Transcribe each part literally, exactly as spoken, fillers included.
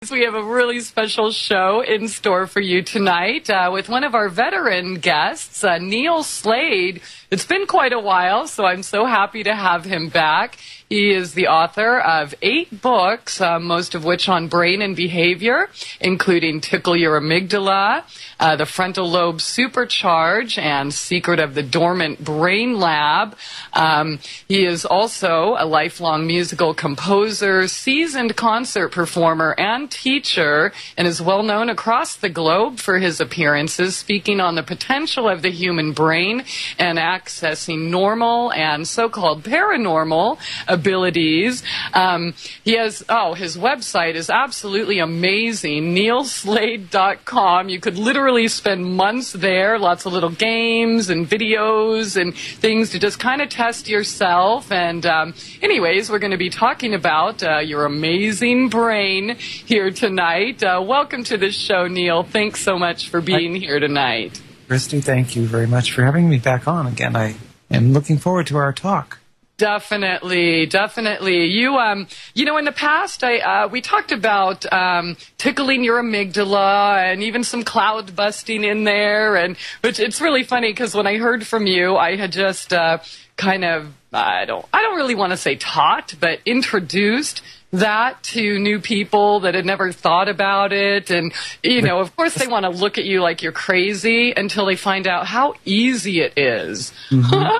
We have a really special show in store for you tonight uh, with one of our veteran guests, uh, Neil Slade. It's been quite a while, so I'm so happy to have him back. He is the author of eight books, uh, most of which on brain and behavior, including Tickle Your Amygdala, uh, The Frontal Lobe Supercharge, and Secret of the Dormant Brain Lab. Um, he is also a lifelong musical composer, seasoned concert performer, and teacher, and is well known across the globe for his appearances speaking on the potential of the human brain and accessing normal and so-called paranormal abilities. Um, he has, oh, his website is absolutely amazing, neil slade dot com. You could literally spend months there, lots of little games and videos and things to just kind of test yourself. And um, anyways, we're going to be talking about uh, your amazing brain here tonight. Uh, welcome to the show, Neil. Thanks so much for being here tonight. Christy, thank you very much for having me back on again. I am looking forward to our talk. Definitely, definitely. You, um, you know, in the past, I, uh, we talked about um, tickling your amygdala and even some cloud busting in there, and which it's really funny because when I heard from you, I had just uh, kind of, I don't, I don't really want to say taught, but introduced that to new people that had never thought about it. And, you know, of course they want to look at you like you're crazy until they find out how easy it is. Mm-hmm.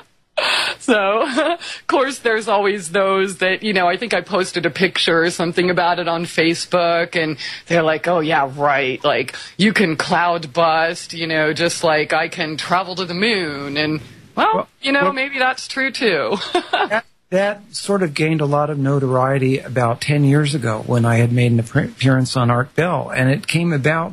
So, of course, there's always those that, you know, I think I posted a picture or something about it on Facebook, and they're like, oh, yeah, right, like, you can cloud bust, you know, just like I can travel to the moon. And, well, well you know, well, maybe that's true, too. that, that sort of gained a lot of notoriety about ten years ago when I had made an appearance on Art Bell, and it came about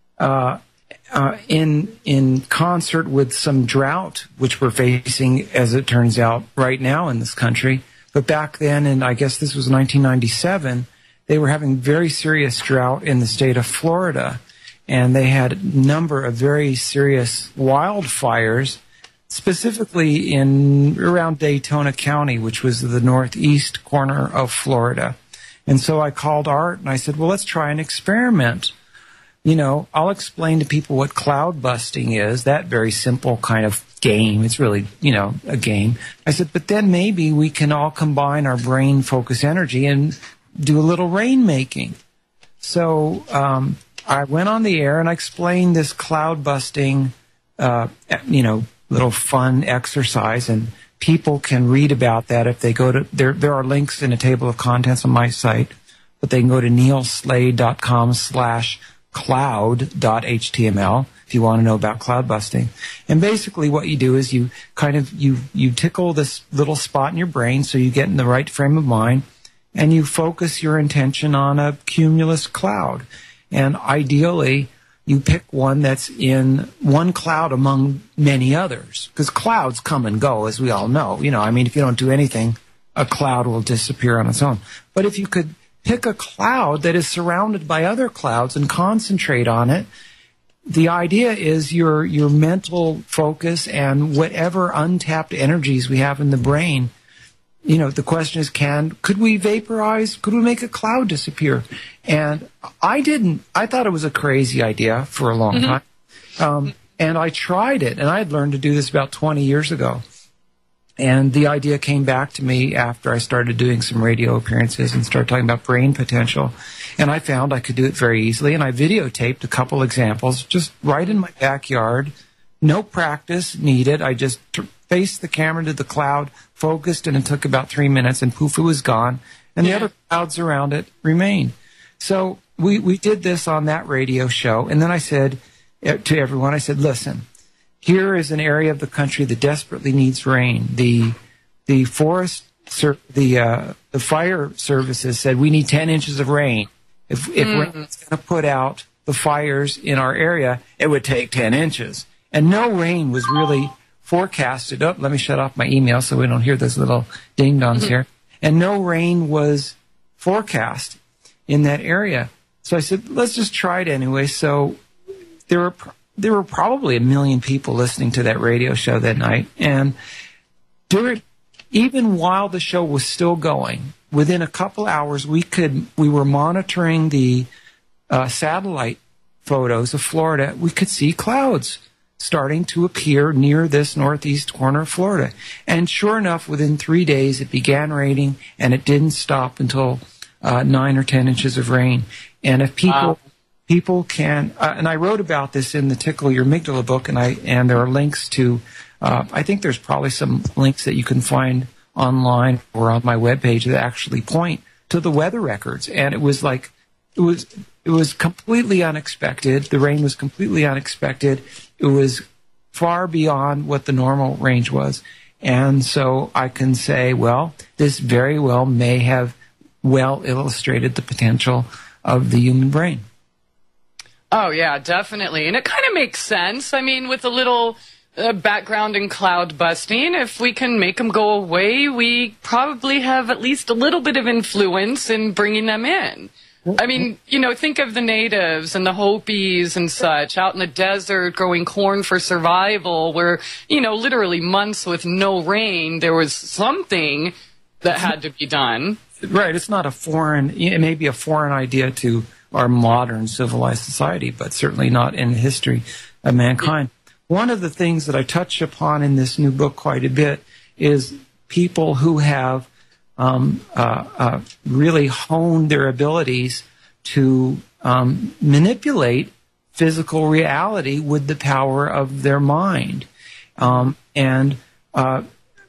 uh Uh, in in concert with some drought, which we're facing, as it turns out, right now in this country. But back then, and I guess this was nineteen ninety-seven, they were having very serious drought in the state of Florida. And they had a number of very serious wildfires, specifically in around Daytona County, which was the northeast corner of Florida. And so I called Art, and I said, well, let's try an experiment. You know, I'll explain to people what cloud busting is, that very simple kind of game. It's really, you know, a game. I said, but then maybe we can all combine our brain focus energy and do a little rainmaking. So um, I went on the air and I explained this cloud busting, uh, you know, little fun exercise, and people can read about that if they go to, there, there are links in a table of contents on my site, but they can go to neil slade dot com slash cloud dot h t m l if you want to know about cloud busting. And basically what you do is you kind of you you tickle this little spot in your brain so you get in the right frame of mind, and you focus your intention on a cumulus cloud. And ideally you pick one that's in one cloud among many others, because clouds come and go, as we all know. You know, I mean, if you don't do anything, a cloud will disappear on its own. But if you could pick a cloud that is surrounded by other clouds and concentrate on it, the idea is your your mental focus and whatever untapped energies we have in the brain. You know, the question is, can could we vaporize? Could we make a cloud disappear? And I didn't. I thought it was a crazy idea for a long mm-hmm. time. Um, and I tried it, and I had learned to do this about twenty years ago. And the idea came back to me after I started doing some radio appearances and started talking about brain potential. And I found I could do it very easily. And I videotaped a couple examples just right in my backyard. No practice needed. I just t- faced the camera to the cloud, focused, and it took about three minutes, and poof, it was gone. And the other clouds around it remained. So we, we did this on that radio show. And then I said to everyone, I said, listen, here is an area of the country that desperately needs rain. The the forest, the uh, the fire services said we need ten inches of rain. If if mm. rain is going to put out the fires in our area, it would take ten inches. And no rain was really forecasted. Oh, let me shut off my email so we don't hear those little ding-dongs mm-hmm. here. And no rain was forecast in that area. So I said, let's just try it anyway. So there were... There were probably a million people listening to that radio show that night. And during, even while the show was still going, within a couple hours, we could we were monitoring the uh, satellite photos of Florida, we could see clouds starting to appear near this northeast corner of Florida. And sure enough, within three days, it began raining, and it didn't stop until uh, nine or ten inches of rain. And if people... Wow. People can, uh, and I wrote about this in the Tickle Your Amygdala book, and I and there are links to, uh, I think there's probably some links that you can find online or on my webpage that actually point to the weather records. And it was like, it was it was completely unexpected. The rain was completely unexpected. It was far beyond what the normal range was. And so I can say, well, this very well may have well illustrated the potential of the human brain. Oh, yeah, definitely. And it kind of makes sense. I mean, with a little uh, background in cloud busting, if we can make them go away, we probably have at least a little bit of influence in bringing them in. I mean, you know, think of the natives and the Hopis and such out in the desert growing corn for survival where, you know, literally months with no rain, there was something that had to be done. Right. It's not a foreign, it may be a foreign idea to our modern civilized society, but certainly not in the history of mankind. One of the things that I touch upon in this new book quite a bit is people who have um, uh, uh, really honed their abilities to um, manipulate physical reality with the power of their mind. Um, and uh,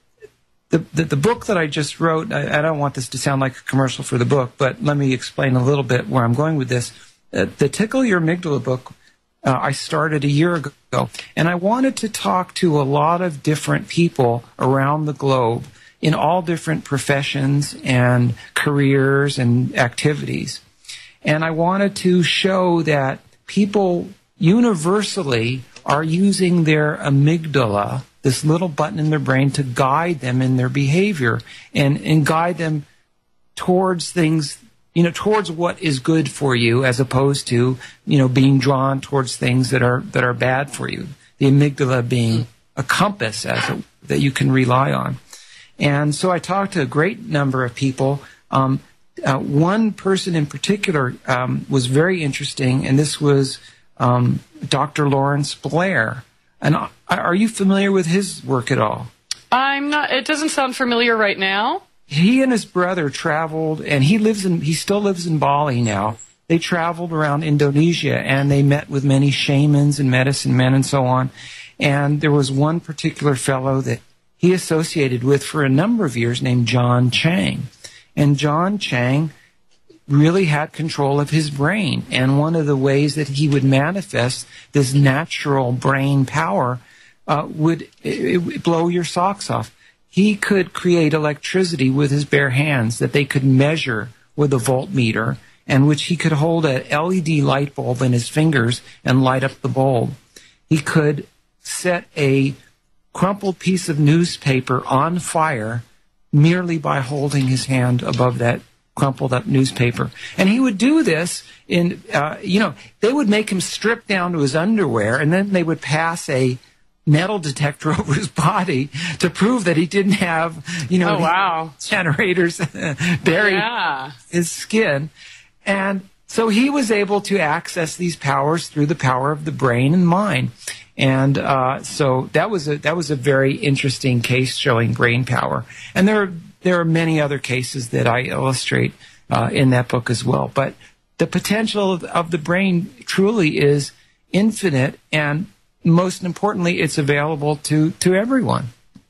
The, the, the book that I just wrote, I, I don't want this to sound like a commercial for the book, but let me explain a little bit where I'm going with this. Uh, the Tickle Your Amygdala book, uh, I started a year ago, and I wanted to talk to a lot of different people around the globe in all different professions and careers and activities. And I wanted to show that people universally are using their amygdala, this little button in their brain, to guide them in their behavior and, and guide them towards things, you know, towards what is good for you as opposed to, you know, being drawn towards things that are, that are bad for you. The amygdala being a compass as a, that you can rely on. And so I talked to a great number of people. Um, uh, one person in particular um, was very interesting, and this was um, Doctor Lawrence Blair. And are you familiar with his work at all? I'm not. It doesn't sound familiar right now. He and his brother traveled, and he lives in. He still lives in Bali now. They traveled around Indonesia, and they met with many shamans and medicine men and so on. And there was one particular fellow that he associated with for a number of years named John Chang. And John Chang really had control of his brain. And one of the ways that he would manifest this natural brain power uh, would it, it blow your socks off. He could create electricity with his bare hands that they could measure with a voltmeter, and which he could hold an L E D light bulb in his fingers and light up the bulb. He could set a crumpled piece of newspaper on fire merely by holding his hand above that crumpled up newspaper. And he would do this in, uh, you know, they would make him strip down to his underwear, and then they would pass a metal detector over his body to prove that he didn't have, you know, oh, wow. generators buried yeah. in his skin. And so he was able to access these powers through the power of the brain and mind. And uh, so that was a that was a very interesting case showing brain power. And there are There are many other cases that I illustrate uh, in that book as well. But the potential of, of the brain truly is infinite, and most importantly, it's available to, to everyone.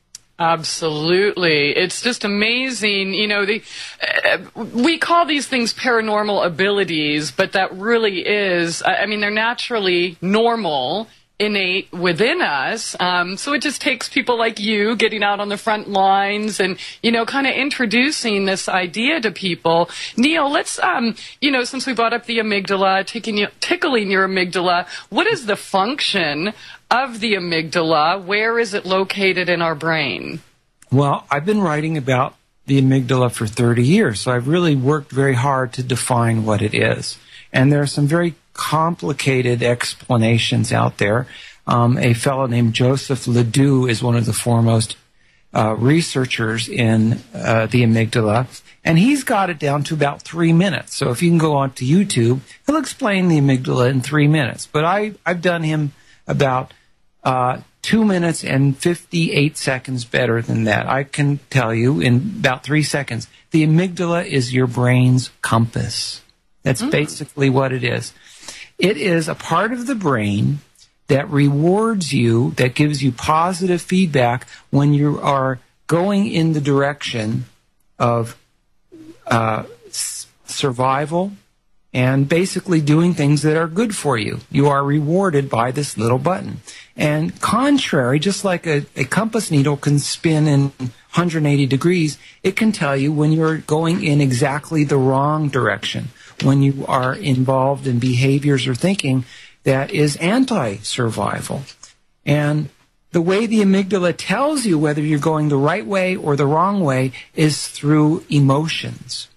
Absolutely. It's just amazing. You know, the, uh, we call these things paranormal abilities, but that really is, I mean, they're naturally normal, innate within us. Um, so it just takes people like you getting out on the front lines and, you know, kind of introducing this idea to people. Neil, let's, um, you know, since we brought up the amygdala, taking you, tickling your amygdala, what is the function of the amygdala? Where is it located in our brain? Well, I've been writing about the amygdala for thirty years, so I've really worked very hard to define what it is. And there are some very complicated explanations out there. Um, a fellow named Joseph Ledoux is one of the foremost uh, researchers in uh, the amygdala, and he's got it down to about three minutes. So if you can go on to YouTube, he'll explain the amygdala in three minutes. But I, I've done him about uh, two minutes and fifty-eight seconds better than that. I can tell you in about three seconds. The amygdala is your brain's compass. That's mm. basically what it is. It is a part of the brain that rewards you, that gives you positive feedback when you are going in the direction of uh, s- survival and basically doing things that are good for you. You are rewarded by this little button. And contrary, just like a, a compass needle can spin in one hundred eighty degrees, it can tell you when you're going in exactly the wrong direction, when you are involved in behaviors or thinking that is anti-survival. And the way the amygdala tells you whether you're going the right way or the wrong way is through emotions.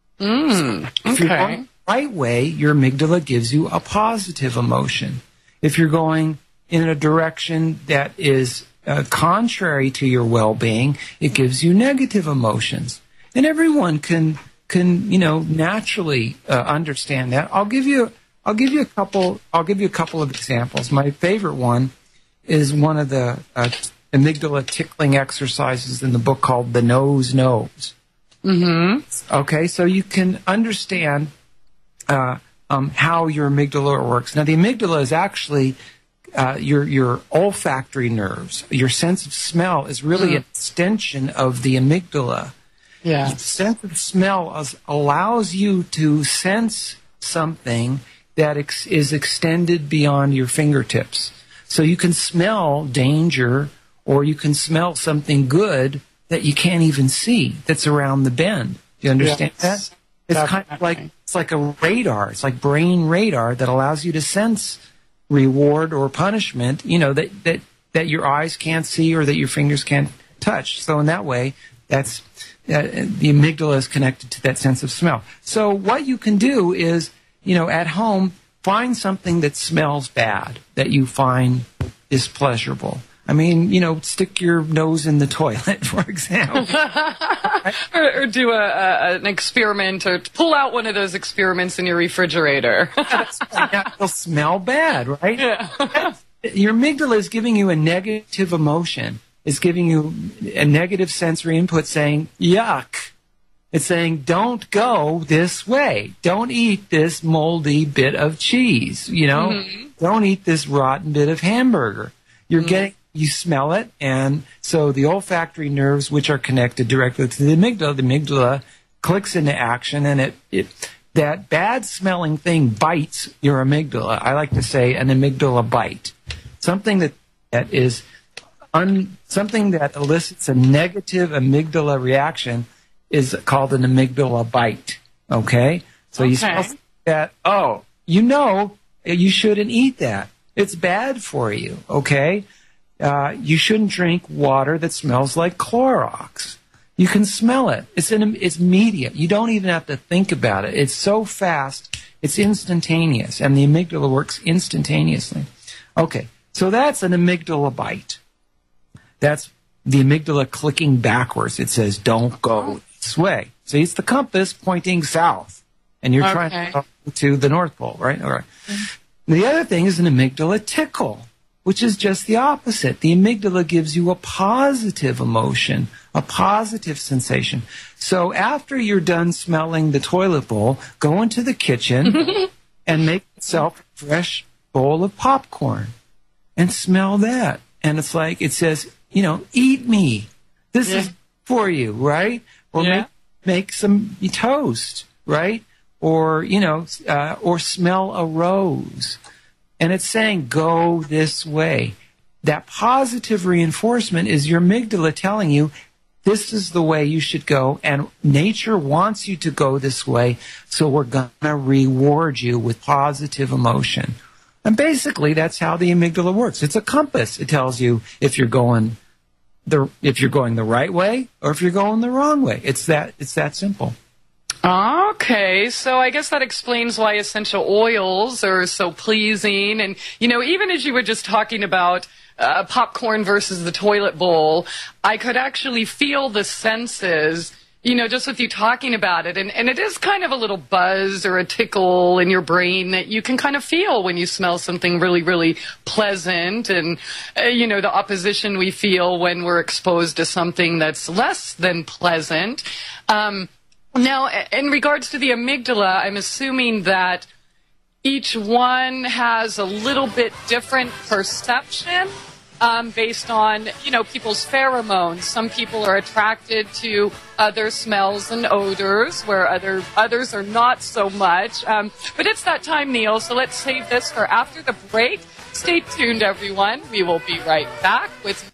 Mm, so if okay. you're going the right way, your amygdala gives you a positive emotion. If you're going in a direction that is uh, contrary to your well-being, it gives you negative emotions. And everyone can, can you know, naturally uh, understand that. I'll give you I'll give you a couple. I'll give you a couple of examples. My favorite one is one of the uh, amygdala tickling exercises in the book called "The Nose Knows." Mm-hmm. Okay, so you can understand uh, um, how your amygdala works. Now, the amygdala is actually uh, your your olfactory nerves. Your sense of smell is really mm. an extension of the amygdala. Yeah. The sense of smell is, allows you to sense something that ex- is extended beyond your fingertips. So you can smell danger, or you can smell something good that you can't even see that's around the bend. Do you understand yes, that? It's definitely. kind of like it's like a radar. It's like brain radar that allows you to sense reward or punishment, you know, that, that, that your eyes can't see or that your fingers can't touch. So in that way, that's uh, the amygdala is connected to that sense of smell. So what you can do is, you know, at home, find something that smells bad, that you find is pleasurable. I mean, you know, stick your nose in the toilet, for example. or, or do a, a, an experiment, or pull out one of those experiments in your refrigerator. It'll smell bad, right? Yeah. Your amygdala is giving you a negative emotion. It's giving you a negative sensory input saying, yuck. It's saying, don't go this way. Don't eat this moldy bit of cheese, you know? Mm-hmm. Don't eat this rotten bit of hamburger. You're mm-hmm. getting, you smell it, and so the olfactory nerves, which are connected directly to the amygdala, the amygdala clicks into action, and it, it that bad-smelling thing bites your amygdala. I like to say an amygdala bite. Something that, that is, un, something that elicits a negative amygdala reaction is called an amygdala bite, okay? So okay. you smell that, oh, you know you shouldn't eat that. It's bad for you, okay? Uh, you shouldn't drink water that smells like Clorox. You can smell it. It's in, it's immediate. You don't even have to think about it. It's so fast, it's instantaneous, and the amygdala works instantaneously. Okay, so that's an amygdala bite. That's the amygdala clicking backwards. It says, don't go this way. See, it's the compass pointing south, and you're okay. trying to go to the North Pole, right? All right. Mm-hmm. The other thing is an amygdala tickle, which is just the opposite. The amygdala gives you a positive emotion, a positive sensation. So after you're done smelling the toilet bowl, go into the kitchen and make yourself a fresh bowl of popcorn and smell that. And it's like, it says, you know, eat me. This yeah. is for you, right? Or yeah. make, make some toast, right? Or, you know, uh, or smell a rose. And it's saying, go this way. That positive reinforcement is your amygdala telling you, this is the way you should go, and nature wants you to go this way, so we're going to reward you with positive emotion. And basically, that's how the amygdala works. It's a compass. It tells you if you're going the if you're going the right way or if you're going the wrong way. It's that it's that simple. Okay, so I guess that explains why essential oils are so pleasing. And, you know, even as you were just talking about uh, popcorn versus the toilet bowl, I could actually feel the senses, you know, just with you talking about it. And, and it is kind of a little buzz or a tickle in your brain that you can kind of feel when you smell something really, really pleasant. And, uh, you know, the opposition we feel when we're exposed to something that's less than pleasant. Um, now, in regards to the amygdala, I'm assuming that each one has a little bit different perception. Um, based on, you know, people's pheromones. Some people are attracted to other smells and odors, where other others are not so much. Um, but it's that time, Neil, so let's save this for after the break. Stay tuned, everyone. We will be right back with,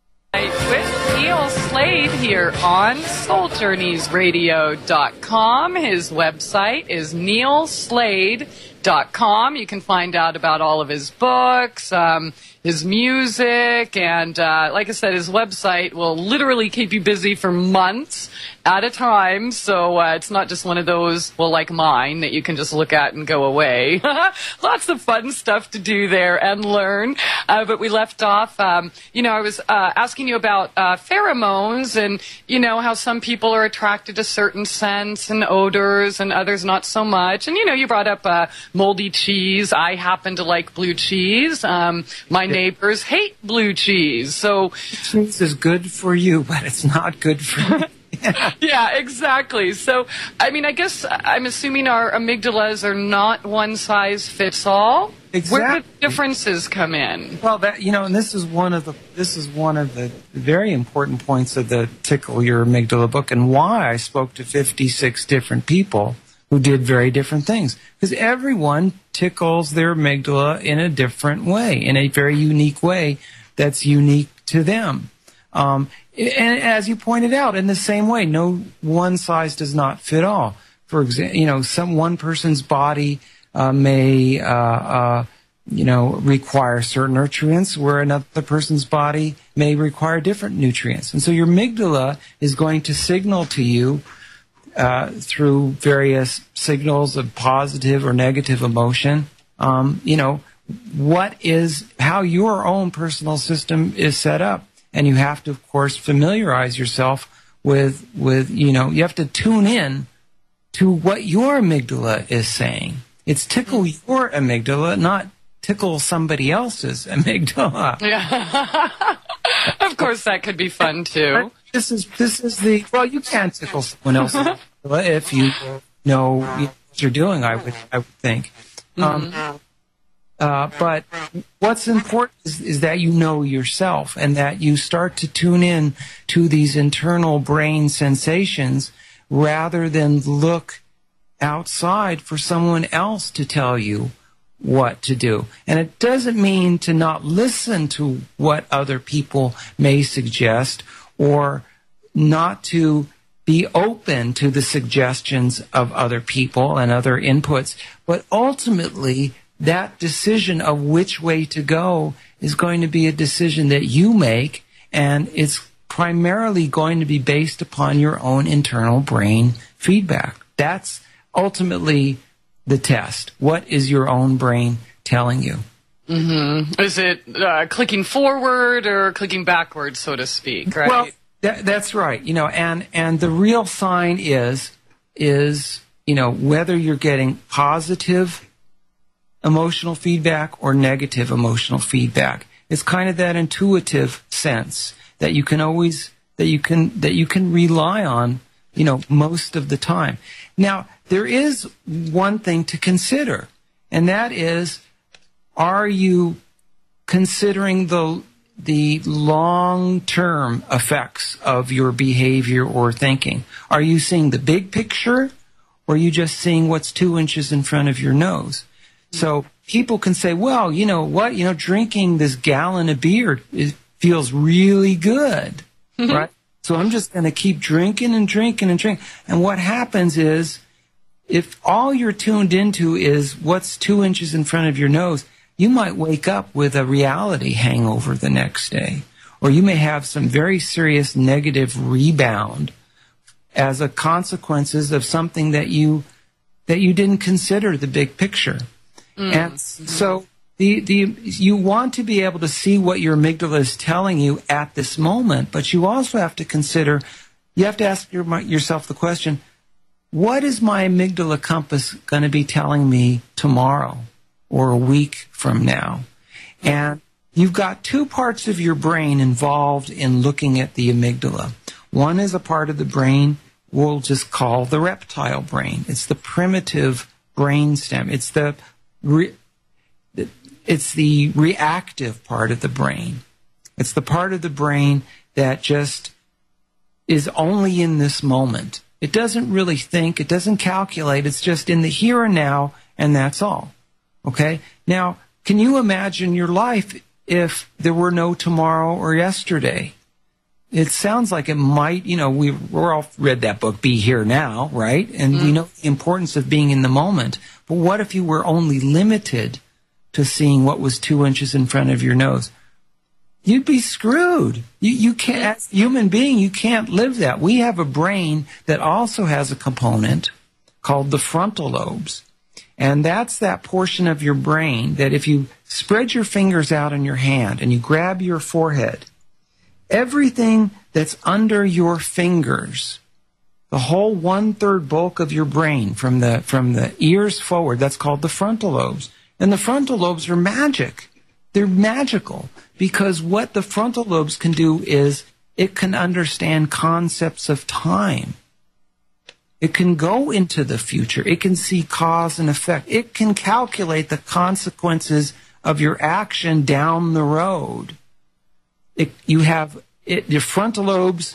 with Neil Slade here on Soul Journeys Radio dot com. His website is neil slade dot com. You can find out about all of his books, um, his music, and uh, like I said, his website will literally keep you busy for months at a time. So uh, it's not just one of those, well, like mine, that you can just look at and go away. Lots of fun stuff to do there and learn. Uh, but we left off, um, you know, I was uh, asking you about uh, pheromones and, you know, how some people are attracted to certain scents and odors and others not so much. And, you know, you brought up uh, moldy cheese. I happen to like blue cheese. Um, my neighbors hate blue cheese. So cheese is good for you, but it's not good for me. Yeah, exactly. So, I mean, I guess I'm assuming our amygdalas are not one size fits all. Exactly. Where do the differences come in? Well, that, you know, and this is one of the this is one of the very important points of the Tickle Your Amygdala book, and why I spoke to fifty-six different people who did very different things, because everyone tickles their amygdala in a different way, in a very unique way that's unique to them. Um, and as you pointed out, in the same way, no one size does not fit all. For example, you know, some one person's body uh, may, uh, uh, you know, require certain nutrients, where another person's body may require different nutrients. And so your amygdala is going to signal to you uh, through various signals of positive or negative emotion, um, you know, what is, how your own personal system is set up. And you have to, of course, familiarize yourself with, with, you know, you have to tune in to what your amygdala is saying. It's tickle your amygdala, not tickle somebody else's amygdala. Yeah. Of course, that could be fun, too. This is, this is the, well, you can tickle someone else's amygdala if you know what you're doing, I would, I would think. Um, mm-hmm. Uh, but what's important is, is that you know yourself, and that you start to tune in to these internal brain sensations rather than look outside for someone else to tell you what to do. And it doesn't mean to not listen to what other people may suggest, or not to be open to the suggestions of other people and other inputs, but ultimately that decision of which way to go is going to be a decision that you make, and it's primarily going to be based upon your own internal brain feedback. That's ultimately the test. What is your own brain telling you? Mm-hmm. Is it uh, clicking forward or clicking backwards, so to speak, right? Well, that, that's right. You know, and, and the real sign is, is, you know, whether you're getting positive emotional feedback or negative emotional feedback. It's kind of that intuitive sense that you can always, that you can, that you can rely on, you know, most of the time. Now, there is one thing to consider, and that is, are you considering the, the long-term effects of your behavior or thinking? Are you seeing the big picture, or are you just seeing what's two inches in front of your nose? So people can say, well, you know what, you know, drinking this gallon of beer, it feels really good, mm-hmm. right? So I'm just going to keep drinking and drinking and drinking. And what happens is, if all you're tuned into is what's two inches in front of your nose, you might wake up with a reality hangover the next day. Or you may have some very serious negative rebound as a consequences of something that you, that you didn't consider the big picture. Mm. And so the, the, you want to be able to see what your amygdala is telling you at this moment, but you also have to consider, you have to ask your, yourself the question, what is my amygdala compass going to be telling me tomorrow or a week from now? And you've got two parts of your brain involved in looking at the amygdala. One is a part of the brain we'll just call the reptile brain. It's the primitive brainstem. It's the re- it's the reactive part of the brain. It's the part of the brain that just is only in this moment. It doesn't really think. It doesn't calculate. It's just in the here and now, and that's all. Okay? Now, can you imagine your life if there were no tomorrow or yesterday? It sounds like it might, you know, we, we're all read that book, Be Here Now, right? And mm. we know the importance of being in the moment. But what if you were only limited to seeing what was two inches in front of your nose? You'd be screwed. You, you can't, as a human being, you can't live that. We have a brain that also has a component called the frontal lobes. And that's that portion of your brain that if you spread your fingers out in your hand and you grab your forehead, everything that's under your fingers, the whole one-third bulk of your brain from the, from the ears forward, that's called the frontal lobes. And the frontal lobes are magic. They're magical because what the frontal lobes can do is it can understand concepts of time. It can go into the future. It can see cause and effect. It can calculate the consequences of your action down the road. It, you have it, your frontal lobes.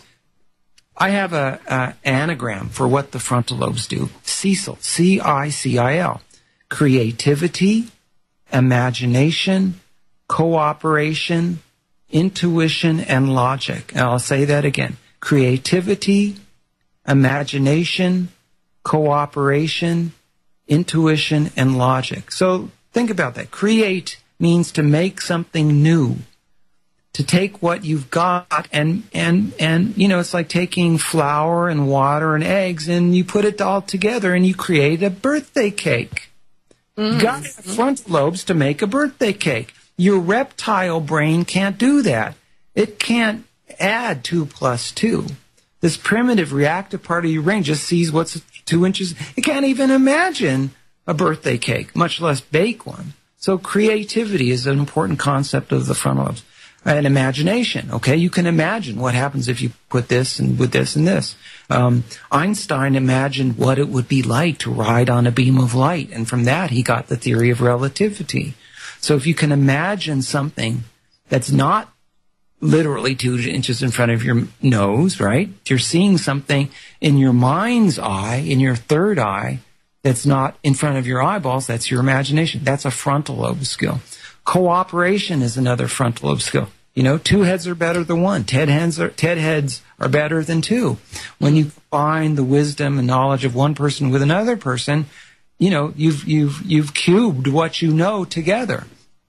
I have a, a anagram for what the frontal lobes do. CICIL, C I C I L. Creativity, imagination, cooperation, intuition, and logic. And I'll say that again. Creativity, imagination, cooperation, intuition, and logic. So think about that. Create means to make something new, to take what you've got and, and, and, you know, it's like taking flour and water and eggs and you put it all together and you create a birthday cake. Mm-hmm. You got the front lobes to make a birthday cake. Your reptile brain can't do that. It can't add two plus two. This primitive reactive part of your brain just sees what's two inches. It can't even imagine a birthday cake, much less bake one. So creativity is an important concept of the frontal lobes. And imagination, okay? You can imagine what happens if you put this and with this and this. Um, Einstein imagined what it would be like to ride on a beam of light, and from that he got the theory of relativity. So if you can imagine something that's not literally two inches in front of your nose, right? You're seeing something in your mind's eye, in your third eye, that's not in front of your eyeballs. That's your imagination. That's a frontal lobe skill. Cooperation is another frontal lobe skill. You know, two heads are better than one. Ten heads are, ten heads are better than two. When you combine the wisdom and knowledge of one person with another person, you know, you've, you've, you've cubed what you know together.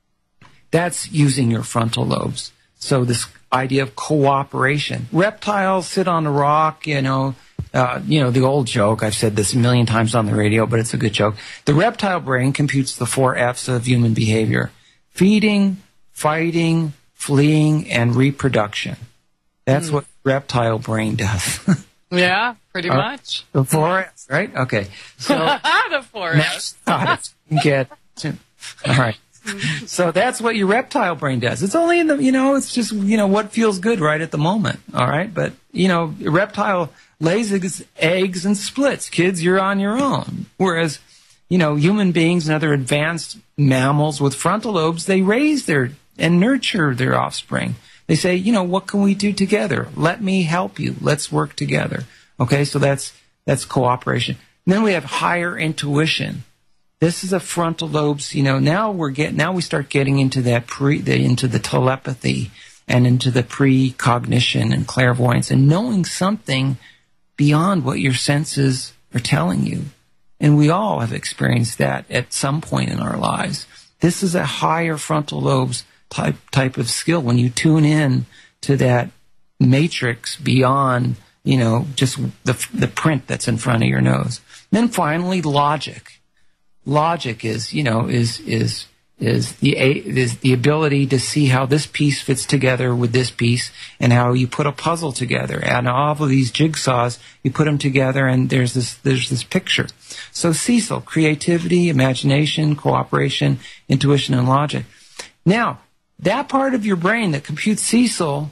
That's using your frontal lobes. So this idea of cooperation. Reptiles sit on a rock, you know, uh, you know, the old joke. I've said this a million times on the radio, but it's a good joke. The reptile brain computes the four F's of human behavior: feeding, fighting, fleeing, and reproduction. That's mm. what reptile brain does. Yeah, pretty uh, much. The four F's, right? Okay. So the four F's. Get to, all right. So that's what your reptile brain does. It's only in the, you know, it's just, you know, what feels good right at the moment. All right. But, you know, a reptile lays eggs, eggs and splits. Kids, you're on your own. Whereas, you know, human beings and other advanced mammals with frontal lobes, they raise their and nurture their offspring. They say, you know, what can we do together? Let me help you. Let's work together. Okay. So that's, that's cooperation. And then we have higher intuition. This is a frontal lobes, you know, now we're get, now we start getting into that pre, the, into the telepathy and into the precognition and clairvoyance and knowing something beyond what your senses are telling you. And we all have experienced that at some point in our lives. This is a higher frontal lobes type, type of skill when you tune in to that matrix beyond, you know, just the, the print that's in front of your nose. And then finally, logic. Logic is, you know, is, is, is the is the ability to see how this piece fits together with this piece, and how you put a puzzle together. And all of these jigsaws, you put them together, and there's this there's this picture. So Cecil, creativity, imagination, cooperation, intuition, and logic. Now, that part of your brain that computes Cecil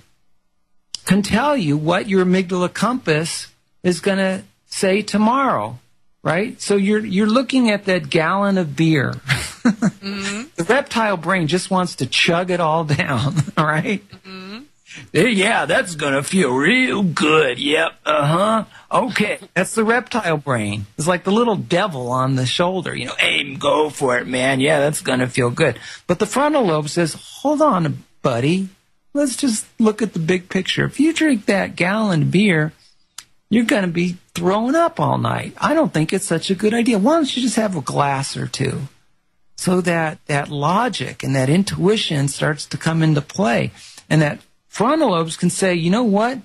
can tell you what your amygdala compass is going to say tomorrow, right? So you're you're looking at that gallon of beer. Mm-hmm. The reptile brain just wants to chug it all down, all right? Mm-hmm. Yeah, that's going to feel real good. Yep, uh-huh. Okay, that's the reptile brain. It's like the little devil on the shoulder. You know, aim, go for it, man. Yeah, that's going to feel good. But the frontal lobe says, hold on, buddy. Let's just look at the big picture. If you drink that gallon of beer, you're going to be throwing up all night. I don't think it's such a good idea. Why don't you just have a glass or two? So that, that logic and that intuition starts to come into play. And that frontal lobes can say, you know what?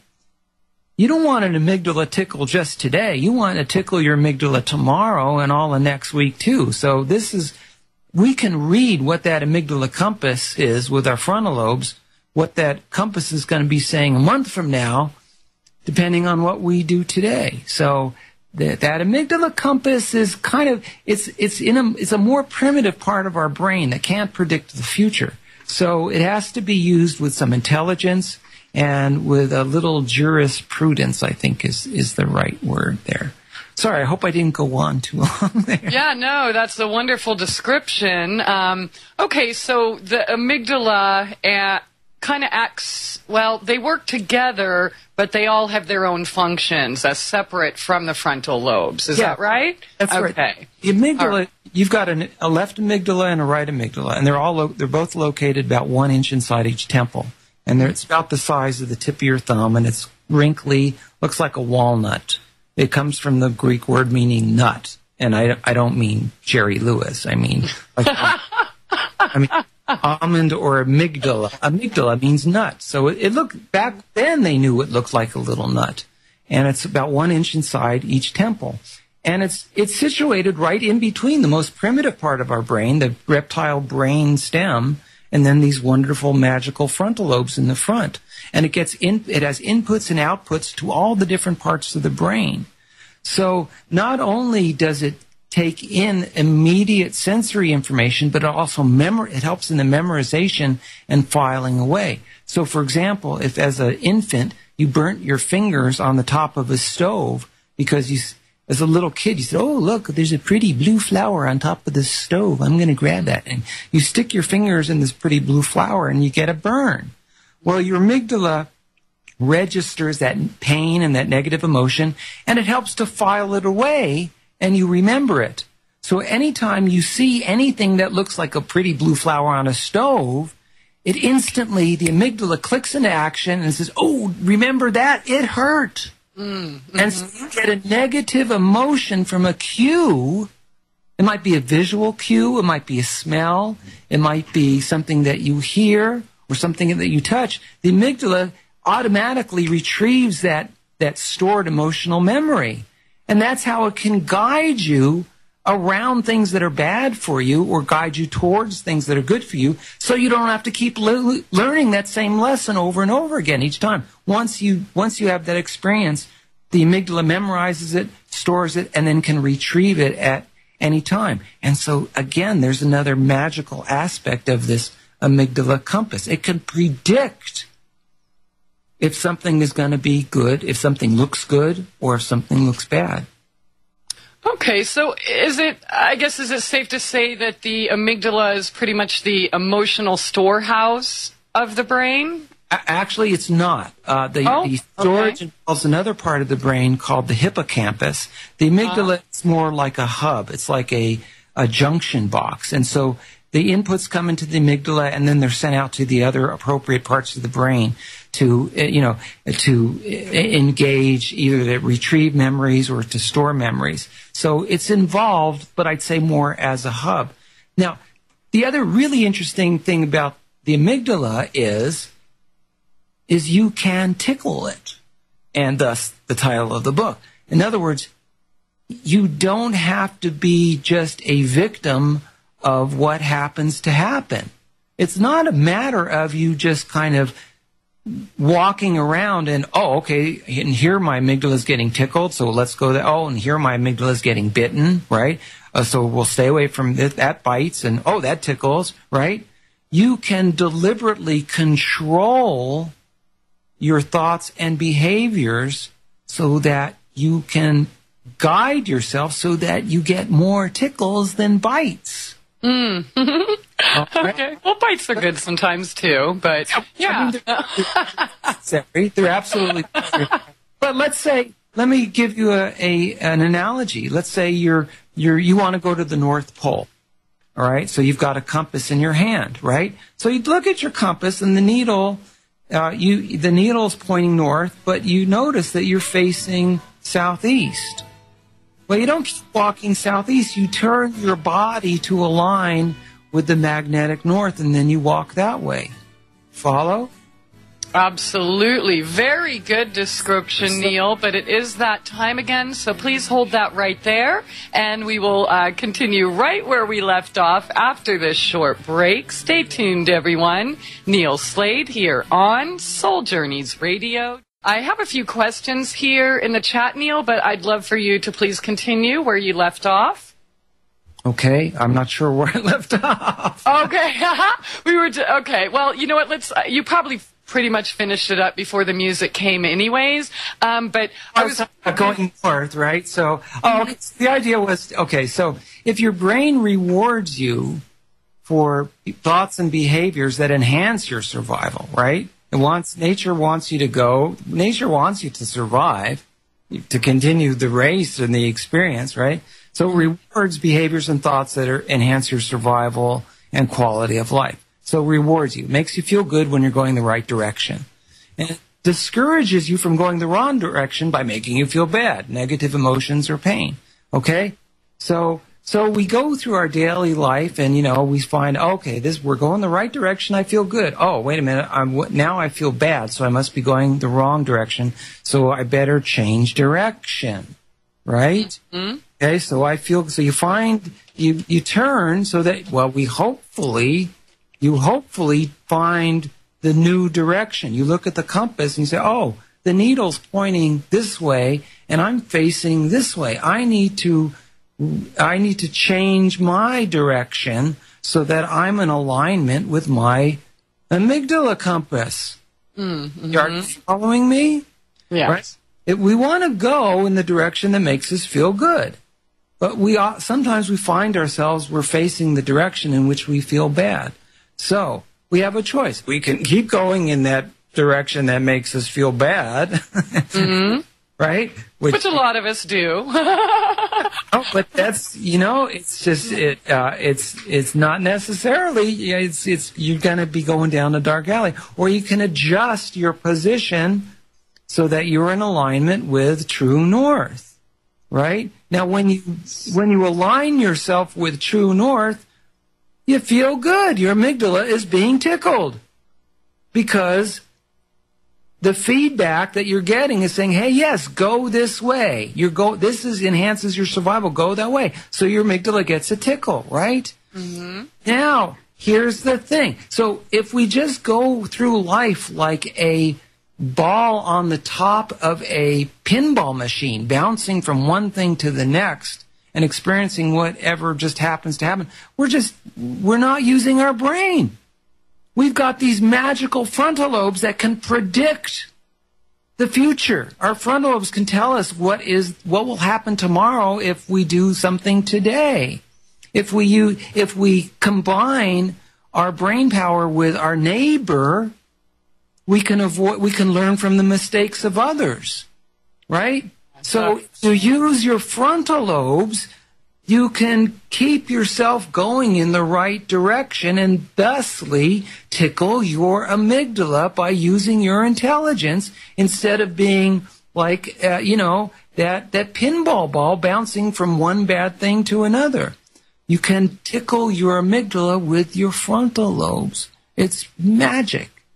You don't want an amygdala tickle just today. You want to tickle your amygdala tomorrow and all the next week too. So this is, we can read what that amygdala compass is with our frontal lobes, what that compass is going to be saying a month from now, depending on what we do today. So that, that amygdala compass is kind of, it's, it's in a, it's a more primitive part of our brain that can't predict the future. So it has to be used with some intelligence and with a little jurisprudence, I think is, is the right word there. Sorry, I hope I didn't go on too long there. Yeah, no, that's a wonderful description. Um, okay, so the amygdala uh, kind of acts, well, they work together, but they all have their own functions as separate from the frontal lobes. Is Yeah, that right? That's okay. right. Okay. The amygdala, right. You've got an, a left amygdala and a right amygdala, and they're all lo- they're both located about one inch inside each temple. And it's about the size of the tip of your thumb, and it's wrinkly, looks like a walnut. It comes from the Greek word meaning nut, and I, I don't mean Jerry Lewis. I mean, like, I mean almond or amygdala. Amygdala means nut. So it, it looked back then they knew it looked like a little nut, and it's about one inch inside each temple, and it's it's situated right in between the most primitive part of our brain, the reptile brain stem, and then these wonderful magical frontal lobes in the front. And it gets in, it has inputs and outputs to all the different parts of the brain. So not only does it take in immediate sensory information, but it also memor- it helps in the memorization and filing away. So for example, if as an infant you burnt your fingers on the top of a stove because you, as a little kid, you said, oh, look, there's a pretty blue flower on top of this stove. I'm going to grab that. And you stick your fingers in this pretty blue flower and you get a burn. Well, your amygdala registers that pain and that negative emotion, and it helps to file it away, and you remember it. So anytime you see anything that looks like a pretty blue flower on a stove, it instantly, the amygdala clicks into action and says, oh, remember that? It hurt. Mm-hmm. And so you get a negative emotion from a cue. It might be a visual cue. It might be a smell. It might be something that you hear or something that you touch. The amygdala automatically retrieves that, that stored emotional memory. And that's how it can guide you around things that are bad for you or guide you towards things that are good for you, so you don't have to keep le- learning that same lesson over and over again each time. Once you, once you have that experience, the amygdala memorizes it, stores it, and then can retrieve it at any time. And so, again, there's another magical aspect of this amygdala compass. It can predict if something is going to be good, if something looks good, or if something looks bad. Okay, so is it, I guess, is it safe to say that the amygdala is pretty much the emotional storehouse of the brain? A- actually, it's not. Uh, the, oh, the storage okay. involves another part of the brain called the hippocampus. The amygdala uh. is more like a hub. It's like a, a junction box. And so the inputs come into the amygdala, and then they're sent out to the other appropriate parts of the brain to, you know, to engage, either to retrieve memories or to store memories. So it's involved, but I'd say more as a hub. Now, the other really interesting thing about the amygdala is, is you can tickle it, and thus the title of the book. In other words, you don't have to be just a victim of what happens to happen. It's not a matter of you just kind of walking around and, oh, okay, and here my amygdala is getting tickled, so let's go there. Oh, and here my amygdala is getting bitten, right? Uh, so we'll stay away from that, that bites, and oh, that tickles, right? You can deliberately control your thoughts and behaviors so that you can guide yourself so that you get more tickles than bites. Mm. Okay. Okay. Well, bites are good sometimes too, but yeah. I mean, they're, they're, they're absolutely. But let's say, let me give you a, a an analogy. Let's say you're you're you want to go to the North Pole. All right, so you've got a compass in your hand, right? So you look at your compass, and the needle, uh, you the needle's pointing north, but you notice that you're facing southeast. Well, you don't keep walking southeast. You turn your body to align with the magnetic north, and then you walk that way. Follow? Absolutely. Very good description, Neil, but it is that time again, so please hold that right there, and we will uh, continue right where we left off after this short break. Stay tuned, everyone. Neil Slade here on Soul Journeys Radio. I have a few questions here in the chat, Neil, but I'd love for you to please continue where you left off. Okay, I'm not sure where I left off. Okay, we were t- okay. Well, you know what? Let's. Uh, you probably pretty much finished it up before the music came, anyways. Um, but I was going north, right? So, oh, okay. The idea was okay. So, if your brain rewards you for thoughts and behaviors that enhance your survival, right? It wants nature wants you to go. Nature wants you to survive, to continue the race and the experience, right? So it rewards behaviors and thoughts that are, enhance your survival and quality of life. So it rewards you, makes you feel good when you're going the right direction, and it discourages you from going the wrong direction by making you feel bad, negative emotions or pain. Okay, so. So we go through our daily life, and you know we find, okay, this we're going the right direction. I feel good. Oh, wait a minute, I'm now I feel bad, so I must be going the wrong direction. So I better change direction, right? Mm-hmm. Okay, so I feel so you find you you turn so that well we hopefully you hopefully find the new direction. You look at the compass and you say, oh, the needle's pointing this way, and I'm facing this way. I need to. I need to change my direction so that I'm in alignment with my amygdala compass. Mm-hmm. Are you following me? Yes. Right? It, we want to go in the direction that makes us feel good. But we ought, sometimes we find ourselves, we're facing the direction in which we feel bad. So we have a choice. We can keep going in that direction that makes us feel bad. Mm-hmm. Right? Which, Which a lot of us do. Oh, but that's, you know, it's just, it, uh, it's, it's not necessarily, it's, it's, you're going to be going down a dark alley. Or you can adjust your position so that you're in alignment with true north. Right? Now, when you, when you align yourself with true north, you feel good. Your amygdala is being tickled because the feedback that you're getting is saying, hey, yes, go this way. You're go. This is enhances your survival. Go that way. So your amygdala gets a tickle, right? Mm-hmm. Now, here's the thing. So if we just go through life like a ball on the top of a pinball machine, bouncing from one thing to the next and experiencing whatever just happens to happen, we're just, we're not using our brain. We've got these magical frontal lobes that can predict the future. Our frontal lobes can tell us what is what will happen tomorrow if we do something today. If we use, if we combine our brain power with our neighbor, we can avoid we can learn from the mistakes of others, right? So to use your frontal lobes, you can keep yourself going in the right direction and thusly tickle your amygdala by using your intelligence instead of being like, uh, you know, that, that pinball ball bouncing from one bad thing to another. You can tickle your amygdala with your frontal lobes. It's magic.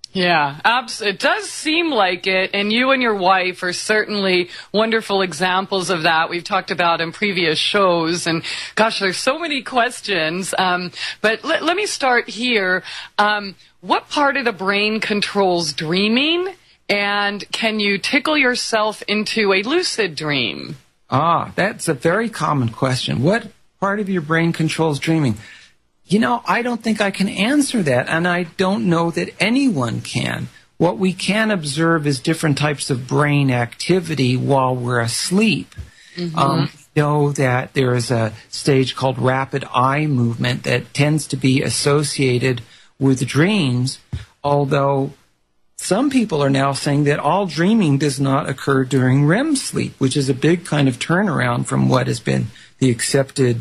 Yeah, abs- it does seem like it, and you and your wife are certainly wonderful examples of that. We've talked about in previous shows, and gosh, there's so many questions. Um, but let, let me start here. Um, what part of the brain controls dreaming, and can you tickle yourself into a lucid dream? Ah, that's a very common question. What part of your brain controls dreaming? You know, I don't think I can answer that, and I don't know that anyone can. What we can observe is different types of brain activity while we're asleep. Mm-hmm. Um, we know that there is a stage called rapid eye movement that tends to be associated with dreams, although some people are now saying that all dreaming does not occur during R E M sleep, which is a big kind of turnaround from what has been the accepted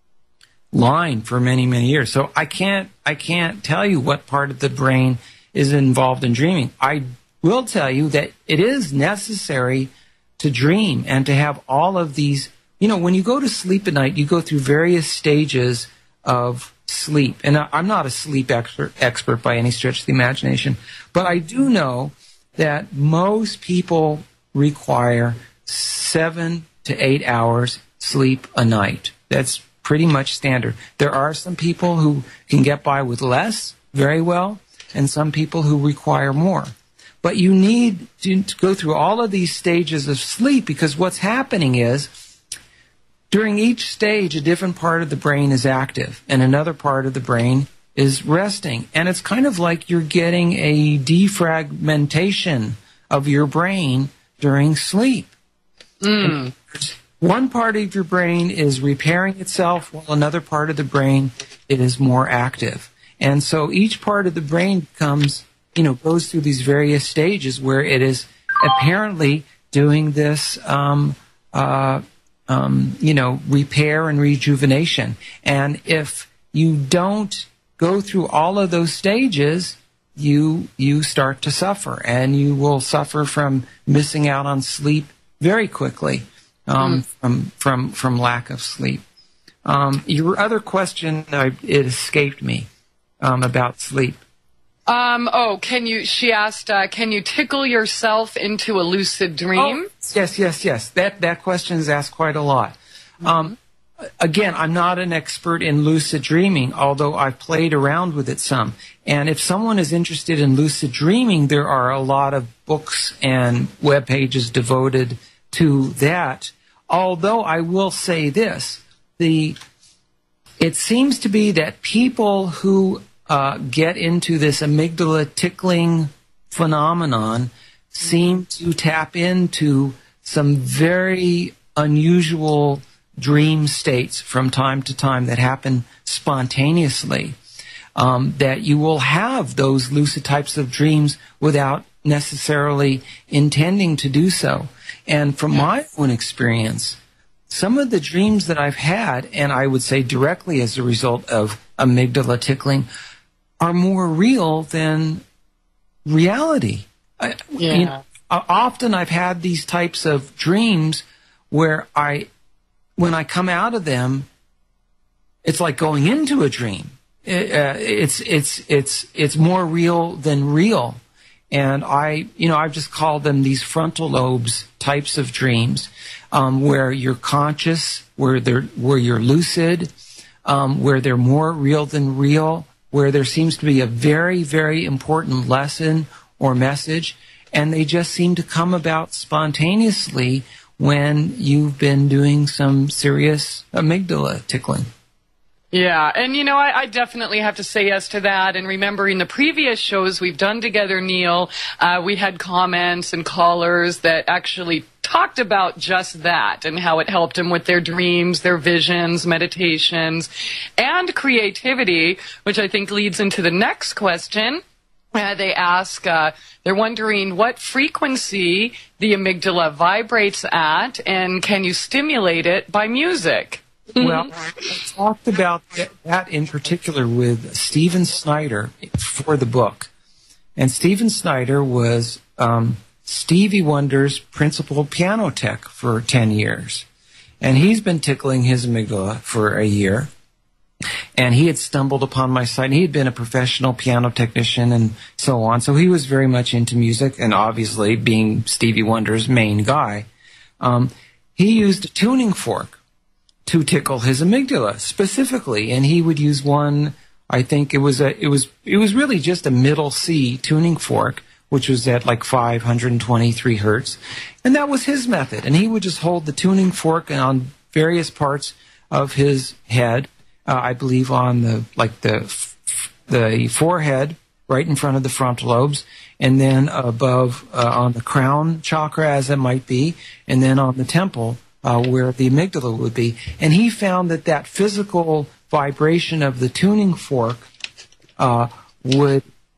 line for many, many years. So I can't, I can't tell you what part of the brain is involved in dreaming. I will tell you that it is necessary to dream and to have all of these, you know, when you go to sleep at night, you go through various stages of sleep. And I'm not a sleep expert, expert by any stretch of the imagination, but I do know that most people require seven to eight hours sleep a night. That's pretty much standard. There are some people who can get by with less very well, and some people who require more. But you need to go through all of these stages of sleep, because what's happening is during each stage, a different part of the brain is active and another part of the brain is resting. And it's kind of like you're getting a defragmentation of your brain during sleep. Mm. One part of your brain is repairing itself, while another part of the brain is more active. And so each part of the brain comes, you know, goes through these various stages where it is apparently doing this, um, uh, um, you know, repair and rejuvenation. And if you don't go through all of those stages, you you start to suffer, and you will suffer from missing out on sleep very quickly. Um, mm. from from from lack of sleep. Um, your other question, uh, it escaped me um, about sleep. Um, oh, can you? She asked, uh, can you tickle yourself into a lucid dream? Oh, yes, yes, yes. That that question is asked quite a lot. Mm-hmm. Um, again, I'm not an expert in lucid dreaming, although I've played around with it some. And if someone is interested in lucid dreaming, there are a lot of books and web pages devoted to that. Although I will say this, the it seems to be that people who uh, get into this amygdala tickling phenomenon seem to tap into some very unusual dream states from time to time that happen spontaneously. Um, that you will have those lucid types of dreams without necessarily intending to do so. And from my own experience, some of the dreams that I've had, and I would say directly as a result of amygdala tickling, are more real than reality. I, yeah. You know, often I've had these types of dreams where I, when I come out of them, it's like going into a dream. It, uh, it's it's it's it's more real than real. And I, you know, I've just called them these frontal lobes types of dreams, um, where you're conscious, where they're, where you're lucid, um, where they're more real than real, where there seems to be a very, very important lesson or message, and they just seem to come about spontaneously when you've been doing some serious amygdala tickling. Yeah, and you know, I, I definitely have to say yes to that. And remembering the previous shows we've done together, Neil, uh, we had comments and callers that actually talked about just that and how it helped them with their dreams, their visions, meditations, and creativity, which I think leads into the next question. Uh, they ask, uh, they're wondering what frequency the amygdala vibrates at, and can you stimulate it by music? Well, I talked about that in particular with Stephen Snyder for the book. And Stephen Snyder was um, Stevie Wonder's principal piano tech for ten years. And he's been tickling his amygdala for a year. And he had stumbled upon my site, and he had been a professional piano technician and so on. So he was very much into music, and obviously being Stevie Wonder's main guy. Um, he used a tuning fork to tickle his amygdala specifically, and he would use one, I think it was a, it was, it was really just a middle C tuning fork, which was at like five hundred twenty-three hertz. And that was his method. And he would just hold the tuning fork on various parts of his head, uh, I believe on the, like the, the forehead, right in front of the frontal lobes, and then above uh, on the crown chakra, as it might be, and then on the temple, uh, where the amygdala would be. And he found that that physical vibration of the tuning fork uh, would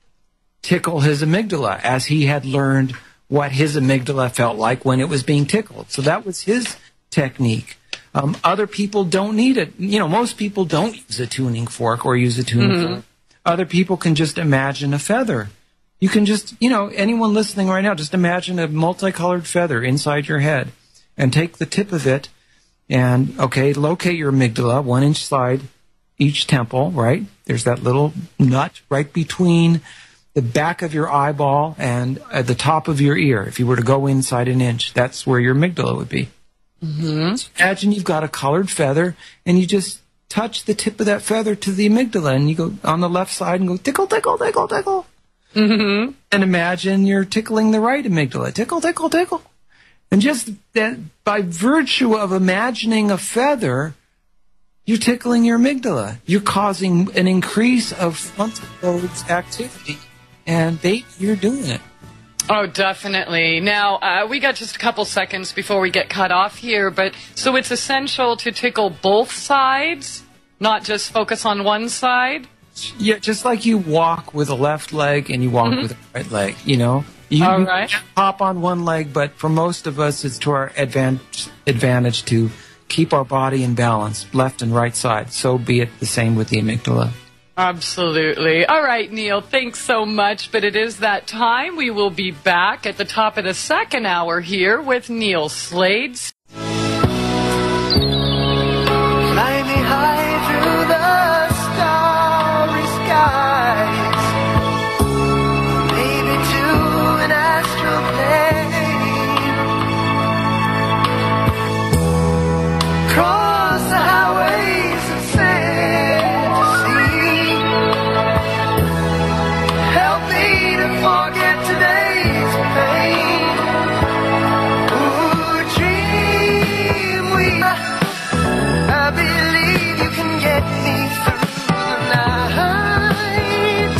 tickle his amygdala, as he had learned what his amygdala felt like when it was being tickled. So that was his technique. Um, other people don't need it. You know, most people don't use a tuning fork or use a tuning mm-hmm. fork. Other people can just imagine a feather. You can just, you know, anyone listening right now, just imagine a multicolored feather inside your head and take the tip of it and, okay, locate your amygdala one inch side each temple, right? There's that little nut right between the back of your eyeball and at the top of your ear. If you were to go inside an inch, that's where your amygdala would be. Mm-hmm. So imagine you've got a colored feather and you just touch the tip of that feather to the amygdala, and you go on the left side and go tickle, tickle, tickle, tickle. Mm-hmm. And imagine you're tickling the right amygdala. Tickle, tickle, tickle. And just that, by virtue of imagining a feather, you're tickling your amygdala. You're causing an increase of frontal lobes activity, and baby, you're doing it. Oh, definitely. Now, uh, we got just a couple seconds before we get cut off here, but so it's essential to tickle both sides, not just focus on one side? Yeah, just like you walk with a left leg and you walk mm-hmm. with a right leg, you know? You, All you right. hop on one leg, but for most of us, it's to our advantage, advantage to keep our body in balance, left and right side. So be it the same with the amygdala. Absolutely. All right, Neil, thanks so much. But it is that time. We will be back at the top of the second hour here with Neil Slade. Fly me high through the starry skies, maybe to an astral plane. Cross the highways of fantasy. Help me to forget today's pain. Ooh, dream we. I believe you can get me through the night.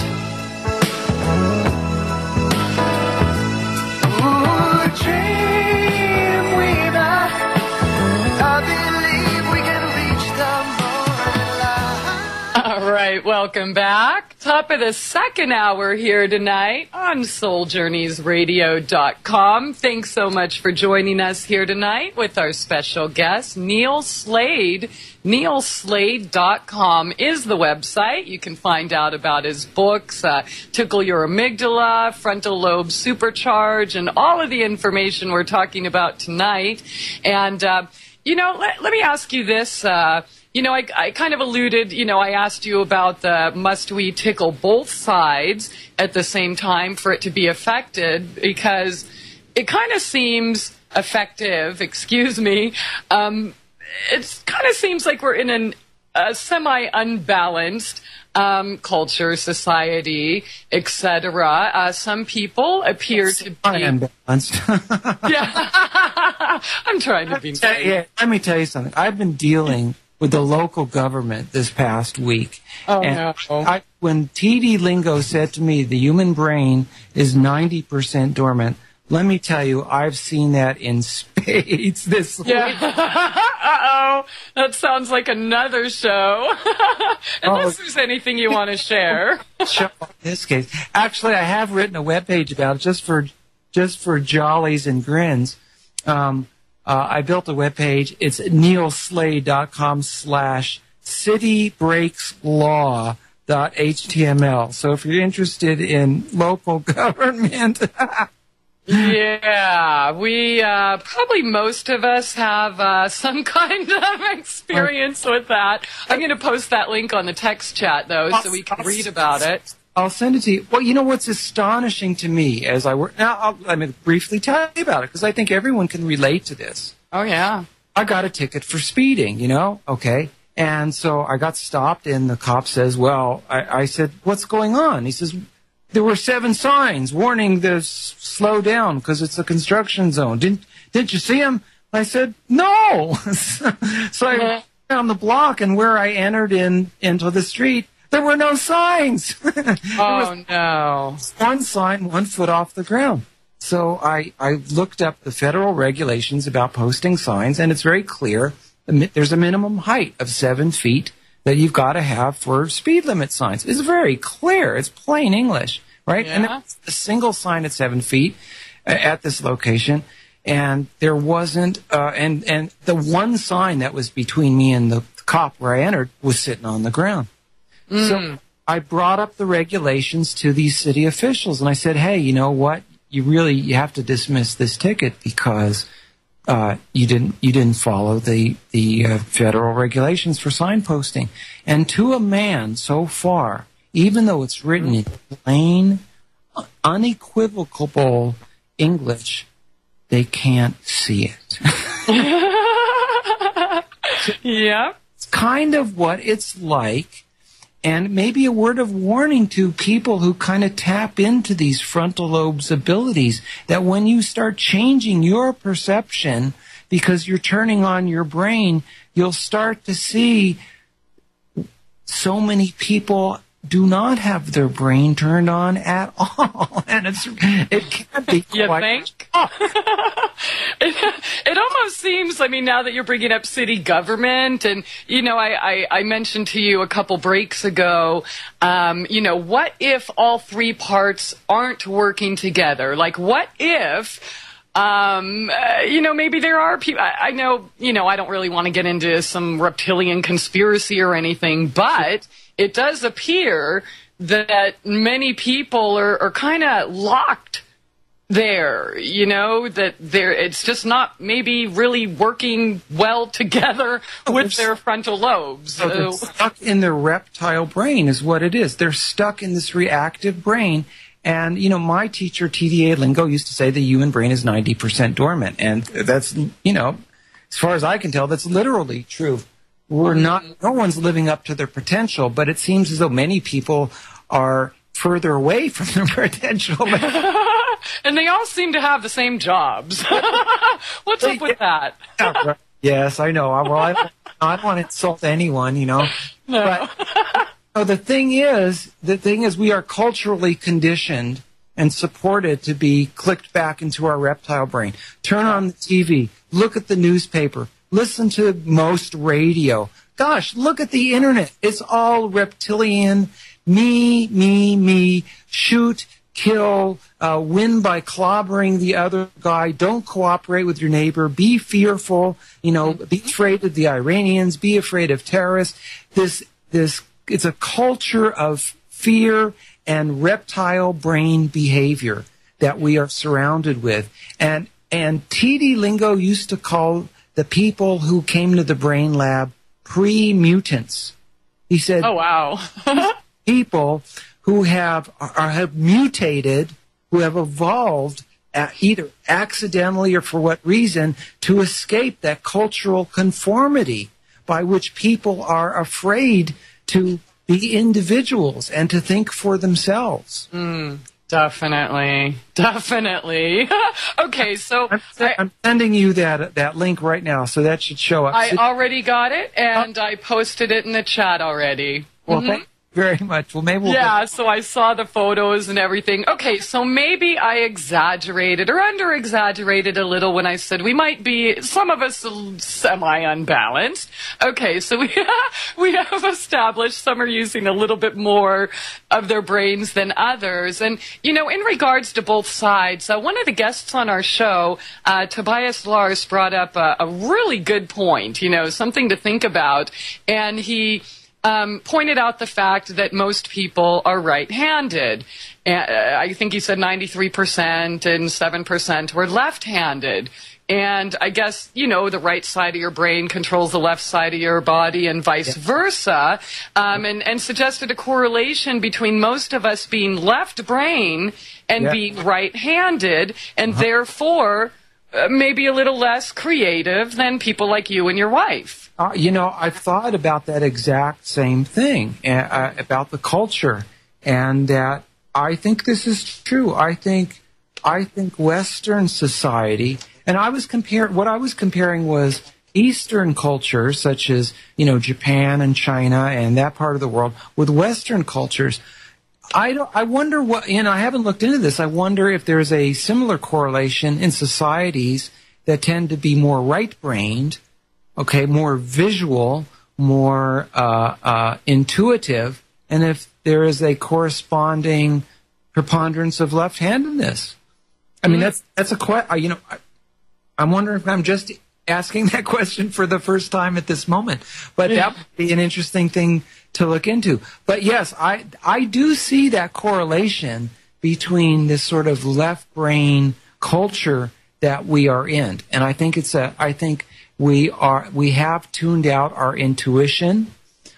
Ooh, dream weaver. I believe we can reach the morning light. All right, welcome back. Top of the second hour here tonight on soul journeys radio dot com. Thanks so much for joining us here tonight with our special guest, Neil Slade. Neil Slade dot com is the website. You can find out about his books, uh, Tickle Your Amygdala, Frontal Lobe Supercharge, and all of the information we're talking about tonight. And, uh, you know, let, let me ask you this. Uh, You know, I, I kind of alluded, you know, I asked you about the must we tickle both sides at the same time for it to be affected, because it kind of seems effective, excuse me. Um, it kind of seems like we're in an, a semi-unbalanced um, culture, society, et cetera. Uh, some people appear to be... Unbalanced. Yeah. I'm trying to be nice. Yeah, let me tell you something. I've been dealing with the local government this past week. Oh, and no. I, when T D Lingo said to me the human brain is ninety percent dormant, let me tell you, I've seen that in spades this yeah. week. Uh-oh. That sounds like another show. Unless oh. there's anything you want to share. Show in this case. Actually, I have written a webpage about it just for, just for jollies and grins. Um, Uh, I built a webpage. It's neilslade.com slash citybreakslaw dot html. So if you're interested in local government, Yeah, we uh, probably most of us have uh, some kind of experience with that. I'm going to post that link on the text chat, though, so we can read about it. I'll send it to you. Well, you know what's astonishing to me as I work now. I'll, let me briefly tell you about it because I think everyone can relate to this. Oh yeah, I got a ticket for speeding. You know, okay, and so I got stopped, and the cop says, "Well," I, I said, "What's going on?" He says, "There were seven signs warning to s- slow down because it's a construction zone. Didn't didn't you see them?" I said, "No." So I went down the block, and where I entered in into the street, there were no signs. Oh no! One sign, one foot off the ground. So I I looked up the federal regulations about posting signs, and it's very clear. There's a minimum height of seven feet that you've got to have for speed limit signs. It's very clear. It's plain English, right? Yeah. And there's a single sign at seven feet uh, at this location, and there wasn't, uh, and, and the one sign that was between me and the cop where I entered was sitting on the ground. Mm. So I brought up the regulations to these city officials, and I said, hey, you know what? You really, you have to dismiss this ticket because Uh, you didn't you didn't follow the the uh, federal regulations for signposting. And to a man, so far, even though it's written in plain, unequivocal English, they can't see it. Yeah. It's kind of what it's like. And maybe a word of warning to people who kind of tap into these frontal lobes abilities, that when you start changing your perception because you're turning on your brain, you'll start to see so many people do not have their brain turned on at all. And it's, it can't be You quite... think? it, it almost seems, I mean, now that you're bringing up city government, and, you know, I, I, I mentioned to you a couple breaks ago, um, you know, what if all three parts aren't working together? Like, what if... Um, uh, you know, maybe there are people, I, I know, you know, I don't really want to get into some reptilian conspiracy or anything, but it does appear that many people are, are kind of locked there, you know, that they're, it's just not maybe really working well together with their frontal lobes. So they're So, stuck in their reptile brain is what it is. They're stuck in this reactive brain. And, you know, my teacher, T D A Lingo, used to say the human brain is ninety percent dormant. And that's, you know, as far as I can tell, that's literally true. We're not, no one's living up to their potential, but it seems as though many people are further away from their potential. and they all seem to have the same jobs. What's up with that? Yes, I know. Well, I don't, I don't want to insult anyone, you know. No. But, so the thing is, the thing is, we are culturally conditioned and supported to be clicked back into our reptile brain. Turn on the T V, look at the newspaper, listen to most radio. Gosh, look at the internet. It's all reptilian. Me, me, me. Shoot, kill, uh, win by clobbering the other guy. Don't cooperate with your neighbor. Be fearful. You know, be afraid of the Iranians. Be afraid of terrorists. This, this. It's a culture of fear and reptile brain behavior that we are surrounded with. And and T D Lingo used to call the people who came to the brain lab pre-mutants. He said, Oh, wow. people who have are, have mutated, who have evolved uh, either accidentally or for what reason to escape that cultural conformity by which people are afraid to be individuals and to think for themselves. Mm, definitely. Definitely. Okay, so I'm, I, I'm sending you that that link right now, so that should show up. I So- already got it, and I posted it in the chat already. well, Mhm. thank you very much. Well, maybe we'll Yeah, so I saw the photos and everything. Okay, so maybe I exaggerated or under-exaggerated a little when I said we might be, some of us, semi-unbalanced. Okay, so we, we have established some are using a little bit more of their brains than others. And, you know, in regards to both sides, uh, one of the guests on our show, uh, Tobias Lars, brought up a, a really good point, you know, something to think about. And he... um, pointed out the fact that most people are right-handed. And, uh, I think he said ninety-three percent and seven percent were left-handed. And I guess, you know, the right side of your brain controls the left side of your body and vice yeah. versa, um, and, and suggested a correlation between most of us being left brain and yeah. being right-handed, and uh-huh. therefore uh, maybe a little less creative than people like you and your wife. Uh, you know, I've thought about that exact same thing, uh, about the culture, and that I think this is true. I think, I think Western society... And I was compare what I was comparing was Eastern cultures, such as, you know, Japan and China and that part of the world, with Western cultures. I don't, I wonder what, and I haven't looked into this, I wonder if there's a similar correlation in societies that tend to be more right-brained, okay, more visual, more uh, uh, intuitive, and if there is a corresponding preponderance of left-handedness. I mean, that's, that's a question, you know, I, I'm wondering if I'm just asking that question for the first time at this moment. But that would be an interesting thing to look into. But yes, I I do see that correlation between this sort of left brain culture that we are in. And I think it's a I think we are we have tuned out our intuition.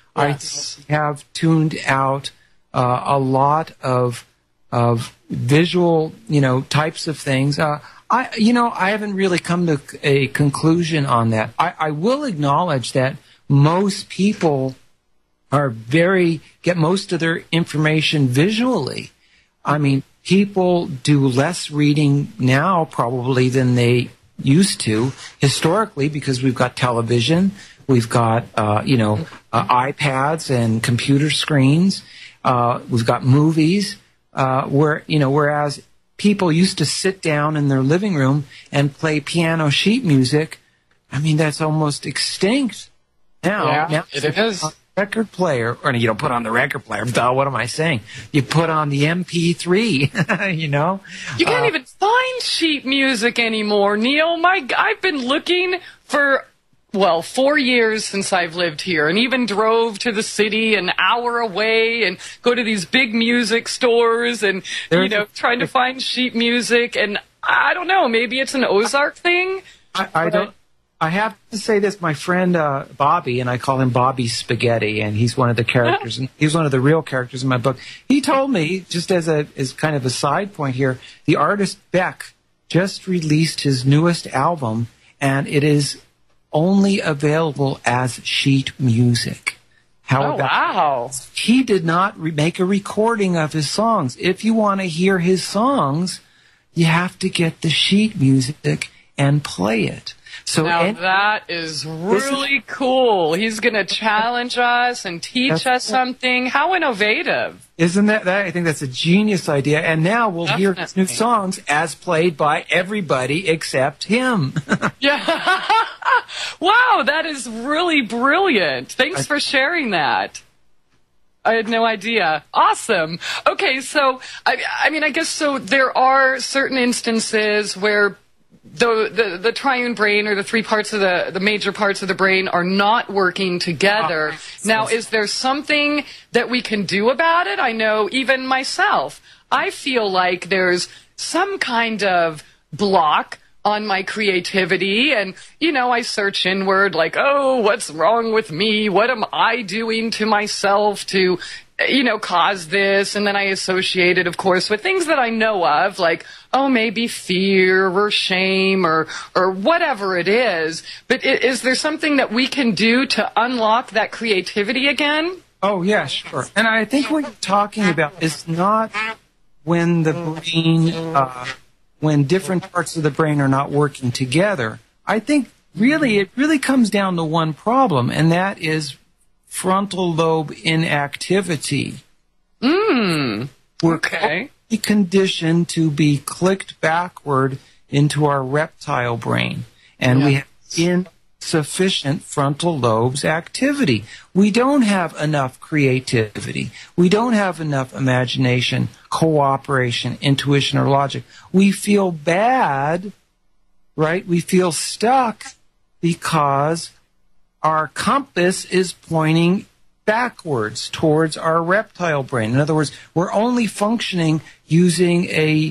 Yes. I have tuned out uh, a lot of of visual, you know, types of things. Uh, I, you know, I haven't really come to a conclusion on that. I, I will acknowledge that most people are very, get most of their information visually. I mean, people do less reading now probably than they used to historically because we've got television, we've got, uh, you know, uh, iPads and computer screens, uh, we've got movies, uh, where, you know, whereas people used to sit down in their living room and play piano sheet music. I mean, that's almost extinct now. Yeah, now it is. A record player, or you don't put on the record player. Duh, what am I saying? You put on the M P three, you know? You can't uh, even find sheet music anymore, Neil. My, I've been looking for... Well, four years since I've lived here, and even drove to the city an hour away and go to these big music stores and, you know, trying to find sheet music. And I don't know, maybe it's an Ozark thing. I, I don't. I have to say this. My friend uh, Bobby, and I call him Bobby Spaghetti, and he's one of the characters, and he's one of the real characters in my book. He told me, just as a as kind of a side point here, the artist Beck just released his newest album, and it is only available as sheet music. How oh, about wow. He did not re- make a recording of his songs. If you want to hear his songs, you have to get the sheet music and play it. So now and, that is really is, cool. He's going to challenge us and teach us something. How innovative. Isn't that, that? I think that's a genius idea. And now we'll Definitely. hear his new songs as played by everybody except him. Yeah. Wow, that is really brilliant. Thanks I, for sharing that. I had no idea. Awesome. Okay, so, I, I mean, I guess so there are certain instances where The, the the triune brain or the three parts of the the major parts of the brain are not working together. Oh, now, is there something that we can do about it? I know even myself, I feel like there's some kind of block on my creativity, and you know, I search inward like, oh, what's wrong with me? What am I doing to myself to, you know, cause this? And then I associate it, of course, with things that I know of, like, oh, maybe fear or shame or or whatever it is. But is there something that we can do to unlock that creativity again? Oh, yeah, sure. And I think what you're talking about is not when the brain, uh, when different parts of the brain are not working together. I think really it really comes down to one problem, and that is frontal lobe inactivity. Mm. We're okay. conditioned to be clicked backward into our reptile brain, and yeah. we have insufficient frontal lobes activity. We don't have enough creativity. We don't have enough imagination, cooperation, intuition, or logic. We feel bad, right? We feel stuck because our compass is pointing backwards towards our reptile brain. In other words, we're only functioning using a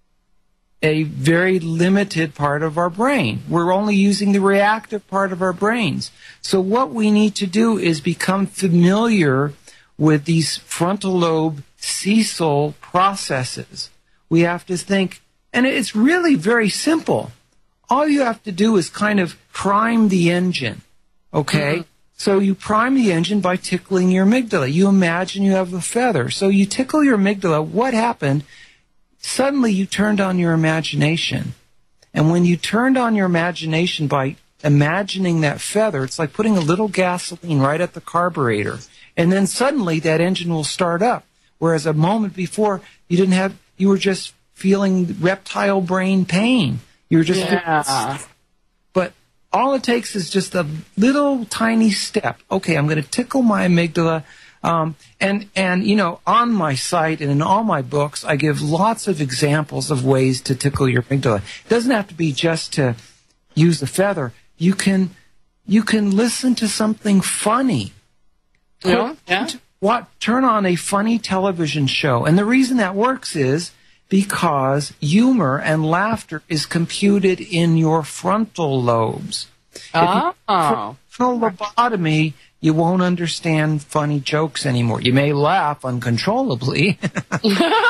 a very limited part of our brain. We're only using the reactive part of our brains. So what we need to do is become familiar with these frontal lobe Cecil processes. We have to think, and it's really very simple. All you have to do is kind of prime the engine, okay? Mm-hmm. So you prime the engine by tickling your amygdala. You imagine you have a feather. So you tickle your amygdala. What happened? Suddenly you turned on your imagination. And when you turned on your imagination by imagining that feather, it's like putting a little gasoline right at the carburetor. And then suddenly that engine will start up. Whereas a moment before, you didn't have, you were just feeling reptile brain pain. You were just, yeah. But all it takes is just a little tiny step. Okay, I'm going to tickle my amygdala. Um, and, and, you know, on my site and in all my books, I give lots of examples of ways to tickle your amygdala. It doesn't have to be just to use the feather. You can, you can listen to something funny. Yeah. yeah. What, turn on a funny television show. And the reason that works is because humor and laughter is computed in your frontal lobes. Oh. If you frontal lobotomy, you won't understand funny jokes anymore. You may laugh uncontrollably, but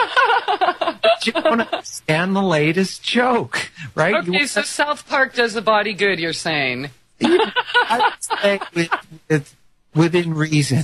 you won't understand the latest joke, right? Okay, you so South Park does the body good, you're saying. I would say with, with, within reason.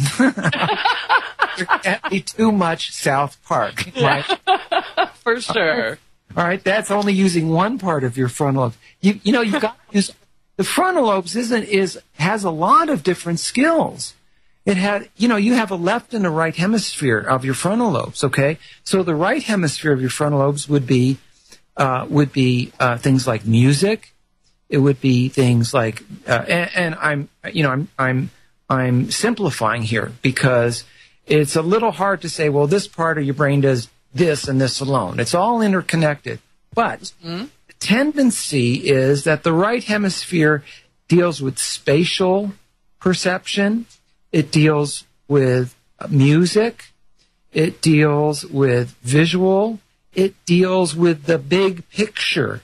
There can't be too much South Park, right? For sure. All right, that's only using one part of your frontal lobe. You, you know, you've got to use the frontal lobes. Isn't is has a lot of different skills. It had, you know, you have a left and a right hemisphere of your frontal lobes. Okay, so the right hemisphere of your frontal lobes would be uh, would be uh, things like music. It would be things like, uh, and, and I'm, you know, I'm I'm I'm simplifying here because it's a little hard to say, well, this part of your brain does this and this alone. It's all interconnected. But mm-hmm. the tendency is that the right hemisphere deals with spatial perception. It deals with music. It deals with visual. It deals with the big picture.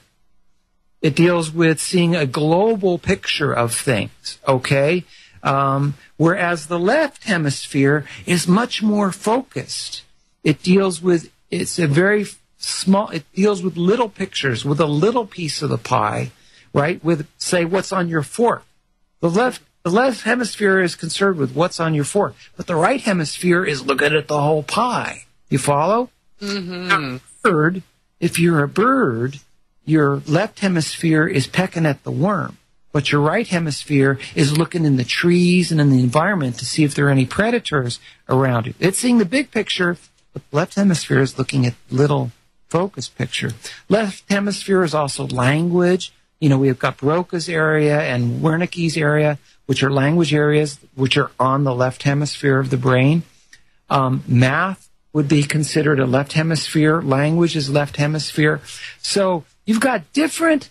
It deals with seeing a global picture of things, okay? Um, whereas the left hemisphere is much more focused. It deals with, it's a very small, it deals with little pictures, with a little piece of the pie, right? With, say, what's on your fork. The left, the left hemisphere is concerned with what's on your fork, but the right hemisphere is looking at the whole pie. You follow? Mm-hmm. Bird, if you're a bird, your left hemisphere is pecking at the worm. But your right hemisphere is looking in the trees and in the environment to see if there are any predators around you. It's seeing the big picture, but the left hemisphere is looking at little focus picture. Left hemisphere is also language. You know, we've got Broca's area and Wernicke's area, which are language areas which are on the left hemisphere of the brain. Um, math would be considered a left hemisphere. Language is left hemisphere. So you've got different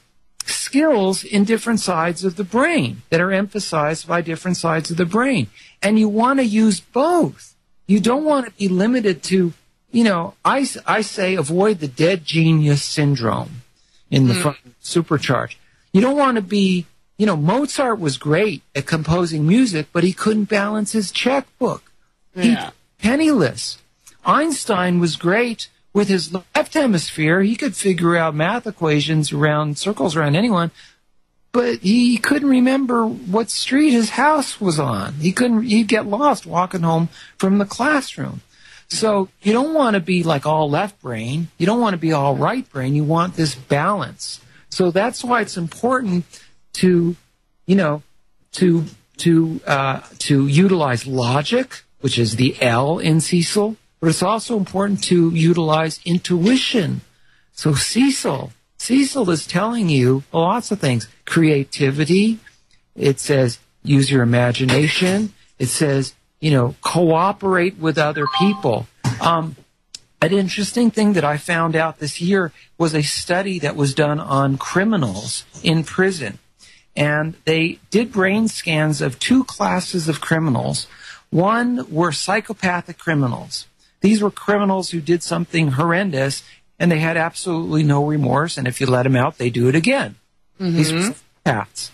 skills in different sides of the brain that are emphasized by different sides of the brain. And you want to use both. You don't want to be limited to, you know, I, I say avoid the dead genius syndrome in the mm. front supercharge. You don't want to be, you know, Mozart was great at composing music, but he couldn't balance his checkbook. Yeah. He, penniless. Einstein was great with his left hemisphere. He could figure out math equations around circles around anyone, but he couldn't remember what street his house was on. He couldn't, he'd get lost walking home from the classroom. So you don't want to be like all left brain. You don't want to be all right brain. You want this balance. So that's why it's important to, you know, to, to, uh, to utilize logic, which is the L in Cecil. But it's also important to utilize intuition. So Cecil, Cecil is telling you lots of things. Creativity. It says use your imagination. It says, you know, cooperate with other people. Um, an interesting thing that I found out this year was a study that was done on criminals in prison. And they did brain scans of two classes of criminals. One were psychopathic criminals. These were criminals who did something horrendous, and they had absolutely no remorse, and if you let them out, they do it again. Mm-hmm. These were psychopaths.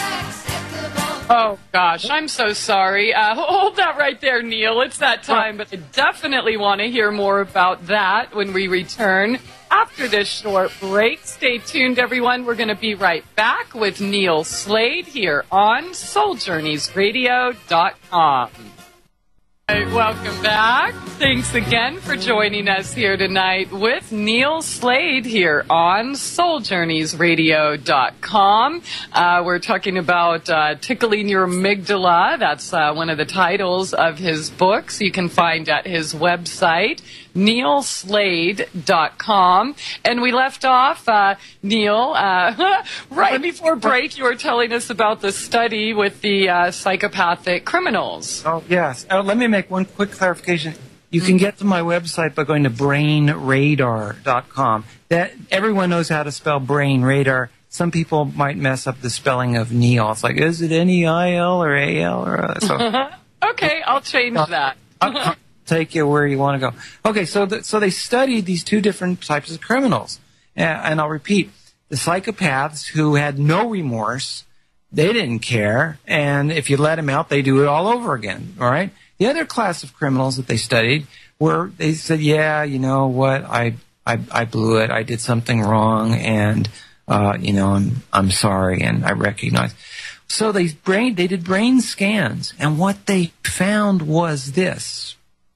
Oh, gosh, I'm so sorry. Uh, hold that right there, Neil. It's that time, but I definitely want to hear more about that when we return after this short break. Stay tuned, everyone. We're going to be right back with Neil Slade here on Soul Journeys Radio dot com. Hey, welcome back. Thanks again for joining us here tonight with Neil Slade here on Soul Journeys Radio dot com. Uh, we're talking about uh, tickling your amygdala. That's uh, one of the titles of his books you can find at his website, Neil Slade dot com. And we left off, uh, Neil, uh, right before break, you were telling us about the study with the uh, psychopathic criminals. Oh, yes. Uh, let me make one quick clarification. You can get to my website by going to brain radar dot com. That everyone knows how to spell brain radar. Some people might mess up the spelling of Neil. It's like, is it N E I L or A L? Or, uh, so. Okay, I'll change that. I'll take you where you want to go. Okay, so the, so they studied these two different types of criminals. Uh, and I'll repeat, the psychopaths who had no remorse, they didn't care. And if you let them out, they do it all over again. All right? The other class of criminals that they studied were, they said, yeah, you know what, I I, I blew it, I did something wrong, and, uh, you know, I'm, I'm sorry, and I recognize. So they, brain, they did brain scans, and what they found was this.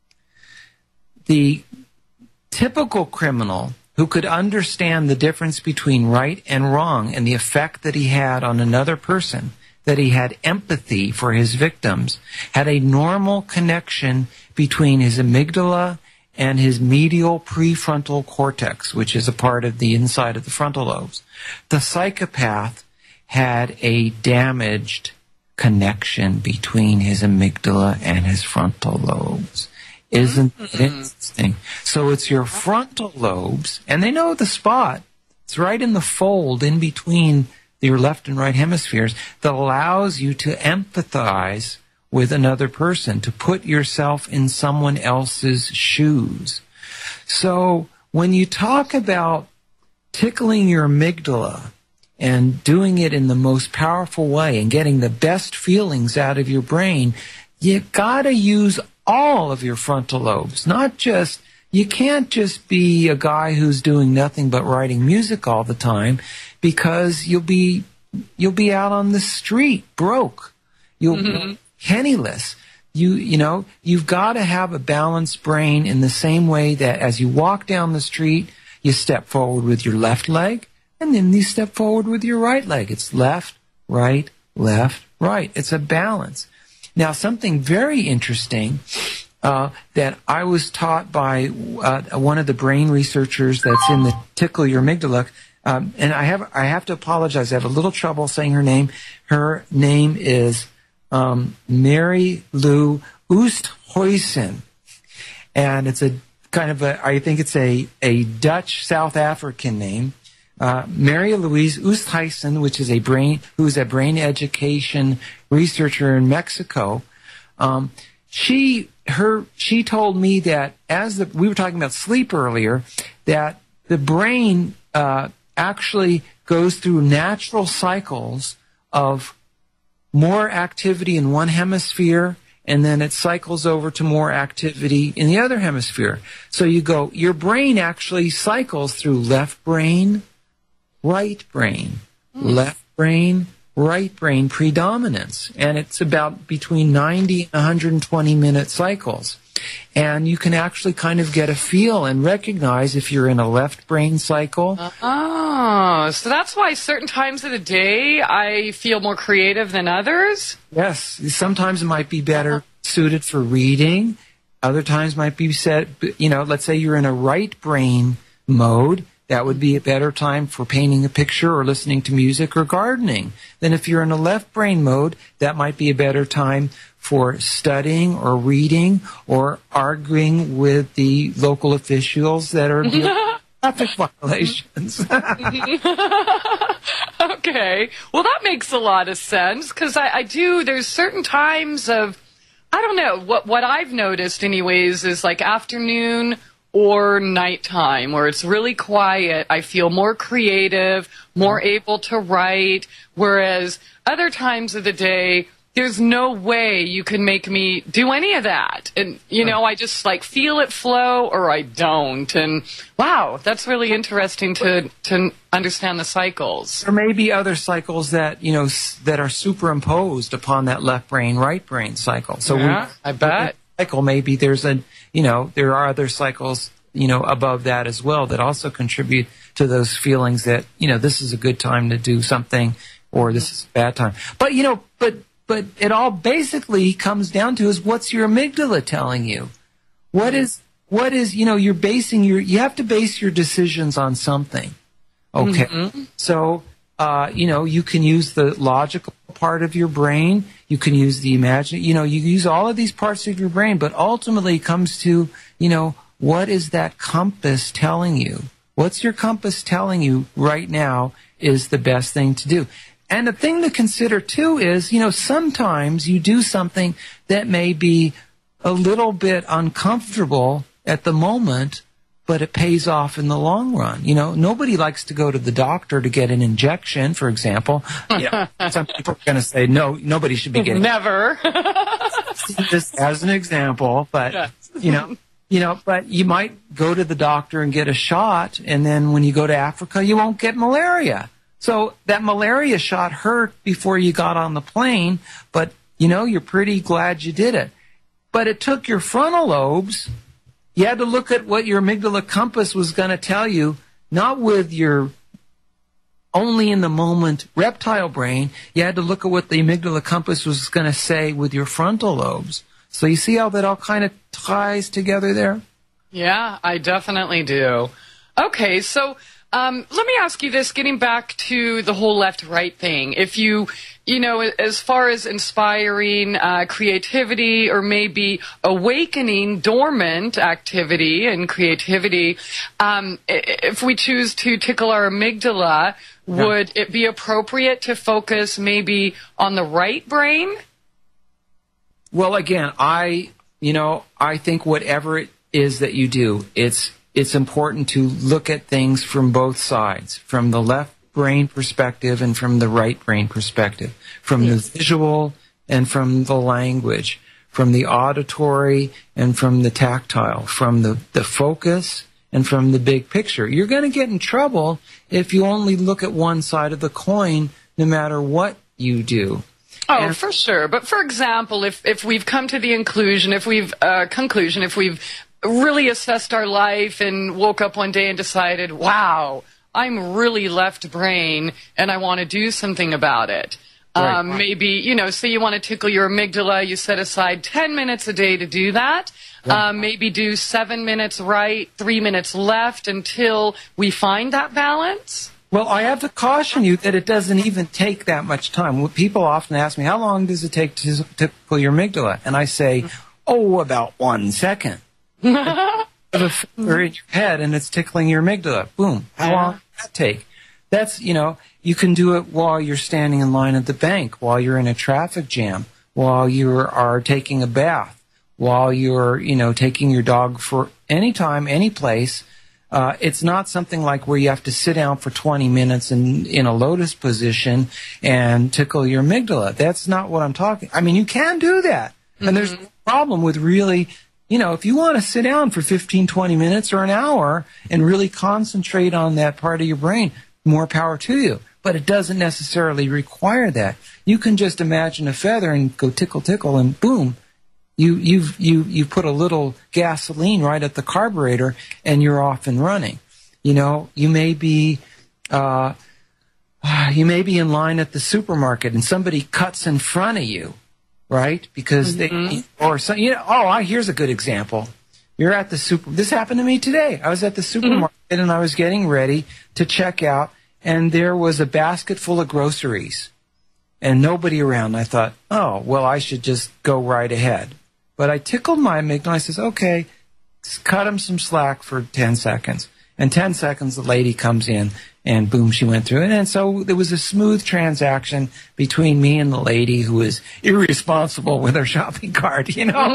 The typical criminal who could understand the difference between right and wrong and the effect that he had on another person, that he had empathy for his victims, had a normal connection between his amygdala and his medial prefrontal cortex, which is a part of the inside of the frontal lobes. The psychopath had a damaged connection between his amygdala and his frontal lobes. Isn't it interesting? So it's your frontal lobes, and they know the spot. It's right in the fold in between your left and right hemispheres that allows you to empathize with another person, to put yourself in someone else's shoes. So when you talk about tickling your amygdala and doing it in the most powerful way and getting the best feelings out of your brain, you gotta use all of your frontal lobes, not just, you can't just be a guy who's doing nothing but writing music all the time, because you'll be you'll be out on the street broke. You'll mm-hmm. be penniless. You you know, you've got to have a balanced brain in the same way that as you walk down the street, you step forward with your left leg, and then you step forward with your right leg. It's left, right, left, right. It's a balance. Now, something very interesting uh, that I was taught by uh, one of the brain researchers that's in the Tickle Your Amygdala, um, and I have I have to apologize. I have a little trouble saying her name. Her name is um, Mary Lou Oosthuizen, and it's a kind of a I think it's a a Dutch South African name. Uh, Mary Louise Oosthuizen, which is a brain, who's a brain education researcher in Mexico, um, she her she told me that as the, we were talking about sleep earlier, that the brain uh, actually goes through natural cycles of more activity in one hemisphere, and then it cycles over to more activity in the other hemisphere. So you go, your brain actually cycles through left brain, right brain, mm. left brain, right brain predominance. And it's about between ninety and one hundred twenty minute cycles. And you can actually kind of get a feel and recognize if you're in a left brain cycle. Oh, so that's why certain times of the day I feel more creative than others? Yes. Sometimes it might be better uh-huh. suited for reading. Other times might be set, you know, let's say you're in a right brain mode. That would be a better time for painting a picture or listening to music or gardening. Then if you're in a left brain mode, that might be a better time for studying or reading or arguing with the local officials that are dealing with traffic violations. Okay. Well, that makes a lot of sense because I, I do, there's certain times of I don't know. What what I've noticed anyways is like afternoon or nighttime where it's really quiet, I feel more creative, more able to write, whereas other times of the day, there's no way you can make me do any of that. And, you know, I just like feel it flow or I don't. And wow, that's really interesting to, to understand the cycles. There may be other cycles that, you know, s- that are superimposed upon that left brain, right brain cycle. So Yeah, we, I bet. cycle, maybe there's a, you know, there are other cycles, you know, above that as well that also contribute to those feelings that, you know, this is a good time to do something or this is a bad time. But, you know, but, But it all basically comes down to is what's your amygdala telling you? What is, what is, you know, you're basing your, you have to base your decisions on something. Okay. Mm-hmm. So, uh, you know, you can use the logical part of your brain. You can use the imagine, you know, you use all of these parts of your brain, but ultimately it comes to, you know, what is that compass telling you? What's your compass telling you right now is the best thing to do? And the thing to consider, too, is, you know, sometimes you do something that may be a little bit uncomfortable at the moment, but it pays off in the long run. You know, nobody likes to go to the doctor to get an injection, for example. You know, some people are going to say, no, nobody should be getting Never. this as an example, but, Yeah. you know, you know, but you might go to the doctor and get a shot, and then when you go to Africa, you won't get malaria. So that malaria shot hurt before you got on the plane, but, you know, you're pretty glad you did it. But it took your frontal lobes. You had to look at what your amygdala compass was going to tell you, not with your only in the moment reptile brain. You had to look at what the amygdala compass was going to say with your frontal lobes. So you see how that all kind of ties together there? Yeah, I definitely do. Okay, so um, let me ask you this, getting back to the whole left-right thing. If you, you know, as far as inspiring uh, creativity or maybe awakening dormant activity and creativity, um, if we choose to tickle our amygdala, Yeah. would it be appropriate to focus maybe on the right brain? Well, again, I, you know, I think whatever it is that you do, it's it's important to look at things from both sides, from the left brain perspective and from the right brain perspective, from Yes. the visual and from the language, from the auditory and from the tactile, from the, the focus and from the big picture. You're going to get in trouble if you only look at one side of the coin, no matter what you do. Oh, And- for sure. But for example, if, if we've come to the inclusion, if we've uh, conclusion, if we've really assessed our life and woke up one day and decided, wow, I'm really left brain and I want to do something about it. Right. Um, maybe, you know, say you want to tickle your amygdala, you set aside ten minutes a day to do that. Yeah. Um, maybe do seven minutes right, three minutes left until we find that balance. Well, I have to caution you that it doesn't even take that much time. People often ask me, how long does it take to tickle your amygdala? And I say, oh, about one second. Have a finger in your head and it's tickling your amygdala. Boom. How Yeah. long does that take? That's, you know, you can do it while you're standing in line at the bank, while you're in a traffic jam, while you are taking a bath, while you're, you know, taking your dog for any time, any place. Uh, it's not something like where you have to sit down for twenty minutes in, in a lotus position and tickle your amygdala. That's not what I'm talking. I mean, you can do that. Mm-hmm. And there's no problem with really, you know, if you want to sit down for fifteen, twenty minutes or an hour and really concentrate on that part of your brain, more power to you. But it doesn't necessarily require that. You can just imagine a feather and go tickle, tickle, and boom. You, you've, you, you put a little gasoline right at the carburetor and you're off and running. You know, you may be, uh, you may be in line at the supermarket and somebody cuts in front of you, right? Because Mm-hmm. they, or some, you know, oh, I, here's a good example. You're at the super, this happened to me today. I was at the supermarket mm-hmm. and I was getting ready to check out and there was a basket full of groceries and nobody around. I thought, oh, well, I should just go right ahead. But I tickled my amygdala. I says, okay, cut him some slack for ten seconds. And ten seconds, the lady comes in, and boom, she went through it. And so there was a smooth transaction between me and the lady who was irresponsible with her shopping cart, you know.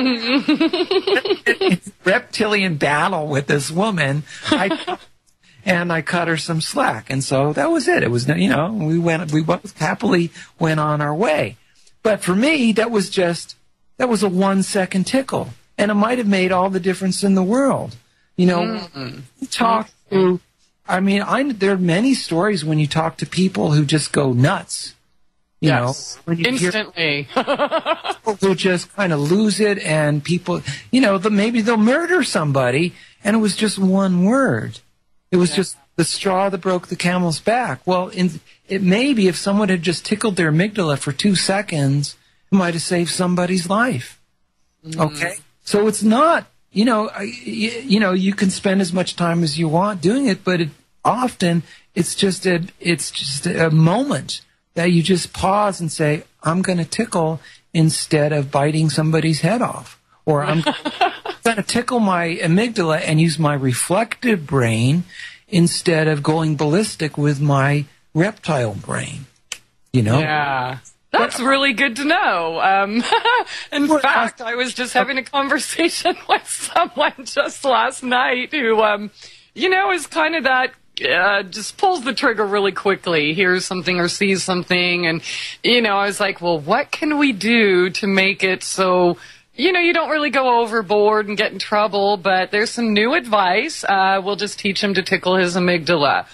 It's a reptilian battle with this woman. I, and I cut her some slack. And so that was it. It was, you know, we went, we both happily went on our way. But for me, that was just, that was a one second tickle. And it might have made all the difference in the world. You know, mm-hmm. talk to, I mean, I, there are many stories when you talk to people who just go nuts. You yes. know, when you instantly. Hear people who just kind of lose it, and people, you know, the, maybe they'll murder somebody, and it was just one word. It was yeah. just the straw that broke the camel's back. Well, in, it maybe if someone had just tickled their amygdala for two seconds, it might have saved somebody's life. Mm. Okay? So it's not, you know, I, you know, you can spend as much time as you want doing it, but it, often it's just a, it's just a moment that you just pause and say, I'm going to tickle instead of biting somebody's head off. Or I'm going to tickle my amygdala and use my reflective brain instead of going ballistic with my reptile brain. You know? Yeah. That's really good to know. Um, in well, fact, I was just having a conversation with someone just last night who, um, you know, is kind of that, uh, just pulls the trigger really quickly, hears something or sees something. And, you know, I was like, well, what can we do to make it so, you know, you don't really go overboard and get in trouble, but there's some new advice. Uh, we'll just teach him to tickle his amygdala.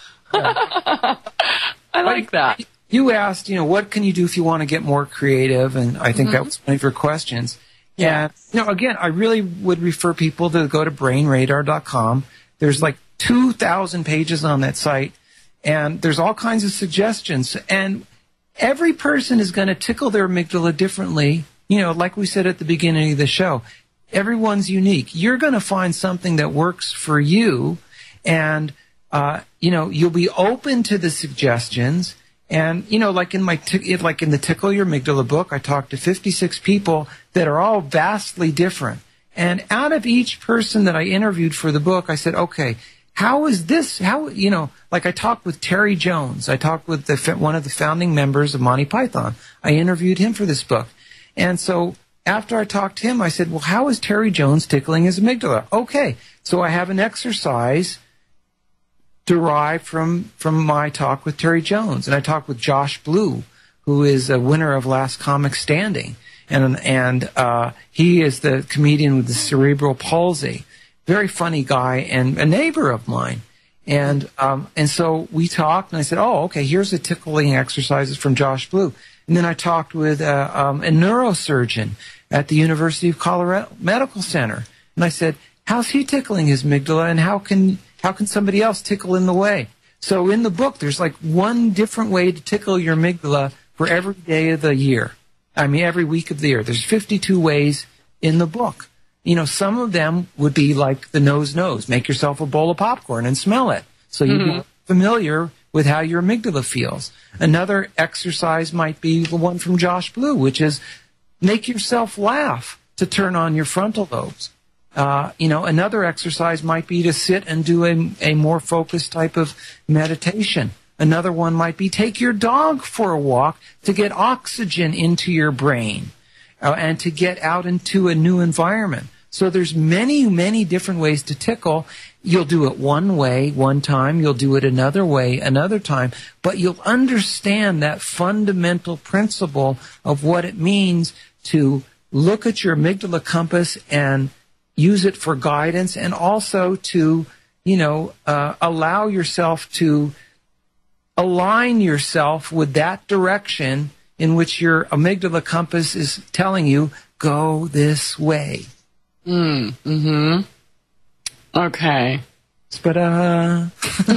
Yeah. I like that. You asked, you know, what can you do if you want to get more creative? And I think mm-hmm. that was one of your questions. Yeah. And, you know, again, I really would refer people to go to brain radar dot com. There's like two thousand pages on that site, and there's all kinds of suggestions. And every person is going to tickle their amygdala differently. You know, like we said at the beginning of the show, everyone's unique. You're going to find something that works for you, and, uh, you know, you'll be open to the suggestions. And, you know, like in my, t- like in the Tickle Your Amygdala book, I talked to fifty-six people that are all vastly different. And out of each person that I interviewed for the book, I said, okay, how is this, how, you know, like I talked with Terry Jones. I talked with the, one of the founding members of Monty Python. I interviewed him for this book. And so after I talked to him, I said, well, how is Terry Jones tickling his amygdala? Okay, so I have an exercise derived from, from my talk with Terry Jones. And I talked with Josh Blue, who is a winner of Last Comic Standing. And, and uh, he is the comedian with the cerebral palsy. Very funny guy and a neighbor of mine. And um, and so we talked, and I said, oh, okay, here's the tickling exercises from Josh Blue. And then I talked with uh, um, a neurosurgeon at the University of Colorado Medical Center. And I said, how's he tickling his amygdala, and how can how can somebody else tickle in the way? So in the book, there's like one different way to tickle your amygdala for every day of the year. I mean, every week of the year. There's fifty-two ways in the book. You know, some of them would be like the nose nose. Make yourself a bowl of popcorn and smell it, so you'd mm-hmm. be familiar with how your amygdala feels. Another exercise might be the one from Josh Blue, which is make yourself laugh to turn on your frontal lobes. Uh, you know, another exercise might be to sit and do a, a more focused type of meditation. Another one might be take your dog for a walk to get oxygen into your brain uh, and to get out into a new environment. So there's many, many different ways to tickle. You'll do it one way one time. You'll do it another way another time. But you'll understand that fundamental principle of what it means to look at your amygdala compass and use it for guidance, and also to, you know, uh, allow yourself to align yourself with that direction in which your amygdala compass is telling you, go this way. Mm, mm-hmm. Okay. Ta-da.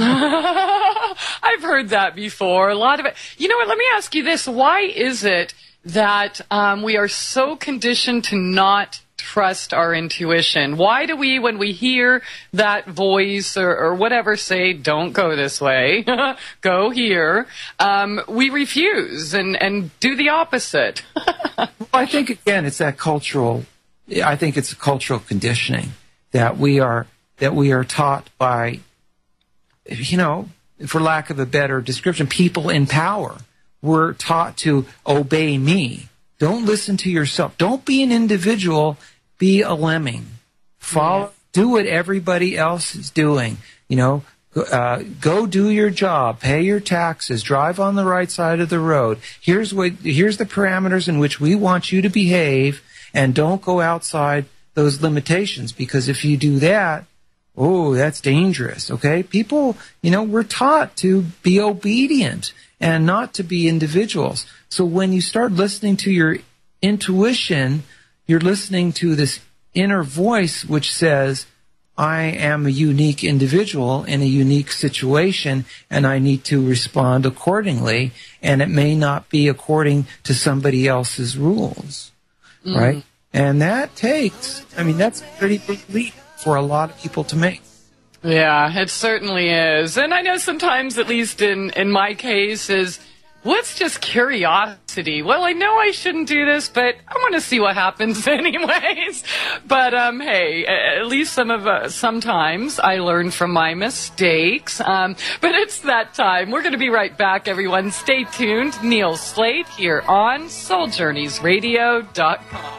I've heard that before. A lot of it. You know what? Let me ask you this. Why is it that um, we are so conditioned to not trust our intuition? Why do we, when we hear that voice or, or whatever say, don't go this way, go here, um, we refuse and, and do the opposite? Well, I think, again, it's that cultural, I think it's cultural conditioning that we are, that we are taught by you know, for lack of a better description, people in power were taught to obey me. Don't listen to yourself. Don't be an individual. Be a lemming. Follow. Yeah. Do what everybody else is doing. You know, uh, go do your job. Pay your taxes. Drive on the right side of the road. Here's what. Here's the parameters in which we want you to behave, and don't go outside those limitations. Because if you do that, oh, that's dangerous. Okay, people. You know, we're taught to be obedient and not to be individuals. So when you start listening to your intuition, you're listening to this inner voice which says, I am a unique individual in a unique situation, and I need to respond accordingly, and it may not be according to somebody else's rules, mm. right? And that takes, I mean, that's a pretty big leap for a lot of people to make. Yeah, it certainly is. And I know sometimes, at least in, in my case, is what's just curiosity? Well, I know I shouldn't do this, but I want to see what happens anyways. But um, hey, at least some of uh, sometimes I learn from my mistakes. Um, but it's that time. We're going to be right back, everyone. Stay tuned. Neil Slade here on Soul Journeys Radio dot com.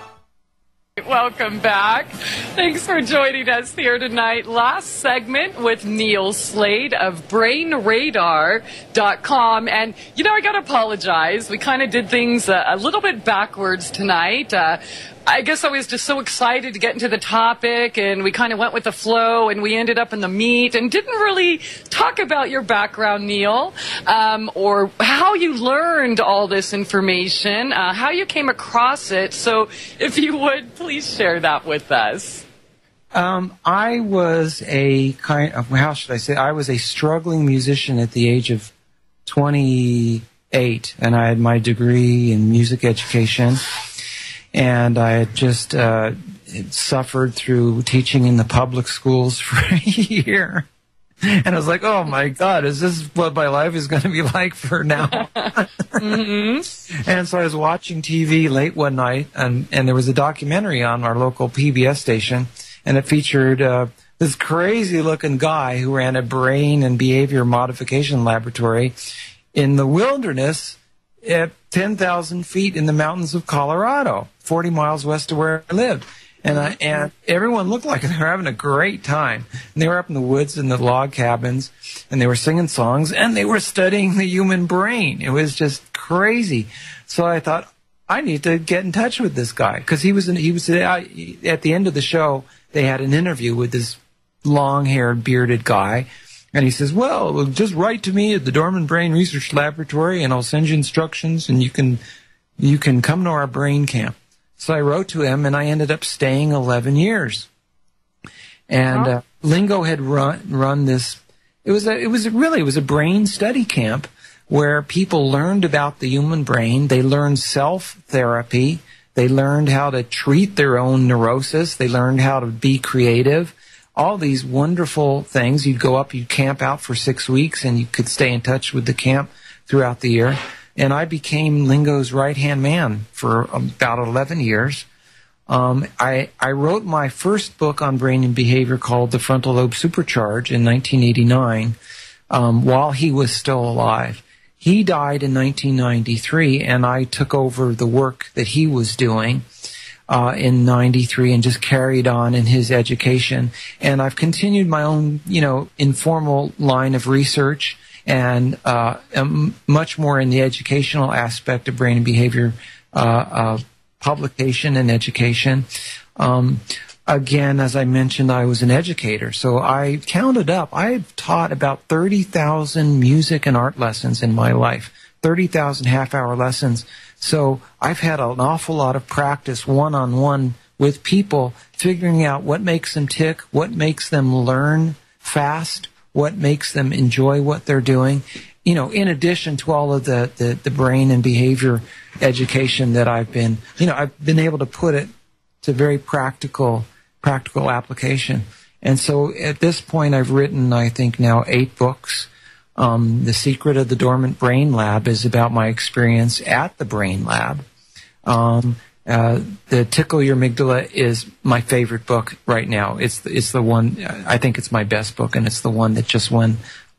Welcome back. Thanks for joining us here tonight. Last segment with Neil Slade of Brain Radar dot com. And, you know, I got to apologize. We kind of did things a, a little bit backwards tonight. Uh, I guess I was just so excited to get into the topic, and we kind of went with the flow, and we ended up in the meat and didn't really talk about your background, Neil, um, or how you learned all this information, uh, how you came across it. So if you would, please share that with us. Um, I was a kind of, how should I say, I was a struggling musician at the age of twenty-eight, and I had my degree in music education. And I had just uh, suffered through teaching in the public schools for a year. And I was like, oh, my God, is this what my life is going to be like for now? mm-hmm. And so I was watching T V late one night, and, and there was a documentary on our local P B S station, and it featured uh, this crazy-looking guy who ran a brain and behavior modification laboratory in the wilderness at ten thousand feet in the mountains of Colorado, forty miles west of where I lived. And I, and everyone looked like they were having a great time. And they were up in the woods in the log cabins, and they were singing songs, and they were studying the human brain. It was just crazy. So I thought, I need to get in touch with this guy, because he was in, he was at the end of the show. They had an interview with this long-haired, bearded guy. And he says, well, just write to me at the Dorman Brain Research Laboratory, and I'll send you instructions, and you can you can come to our brain camp. So I wrote to him, and I ended up staying eleven years. And uh, Lingo had run run this. It was a, it was a, really it was a brain study camp where people learned about the human brain. They learned self-therapy. They learned how to treat their own neurosis. They learned how to be creative. All these wonderful things. You'd go up, you'd camp out for six weeks, and you could stay in touch with the camp throughout the year. And I became Lingo's right-hand man for about eleven years. Um, I, I wrote my first book on brain and behavior called The Frontal Lobe Supercharge in nineteen eighty-nine um, while he was still alive. He died in nineteen ninety-three, and I took over the work that he was doing Uh, in ninety-three and just carried on in his education. And I've continued my own, you know, informal line of research and uh, um, much more in the educational aspect of brain and behavior uh, uh, publication and education. Um, again, as I mentioned, I was an educator. So I counted up. I've taught about thirty thousand music and art lessons in my life, thirty thousand half-hour lessons. So I've had an awful lot of practice one-on-one with people, figuring out what makes them tick, what makes them learn fast, what makes them enjoy what they're doing. You know, in addition to all of the, the, the brain and behavior education that I've been, you know, I've been able to put it to very practical, practical application. And so at this point I've written, I think now, eight books. Um, the Secret of the Dormant Brain Lab is about my experience at the Brain Lab. Um, uh, the Tickle Your Amygdala is my favorite book right now. It's the, it's the one, I think it's my best book, and it's the one that just won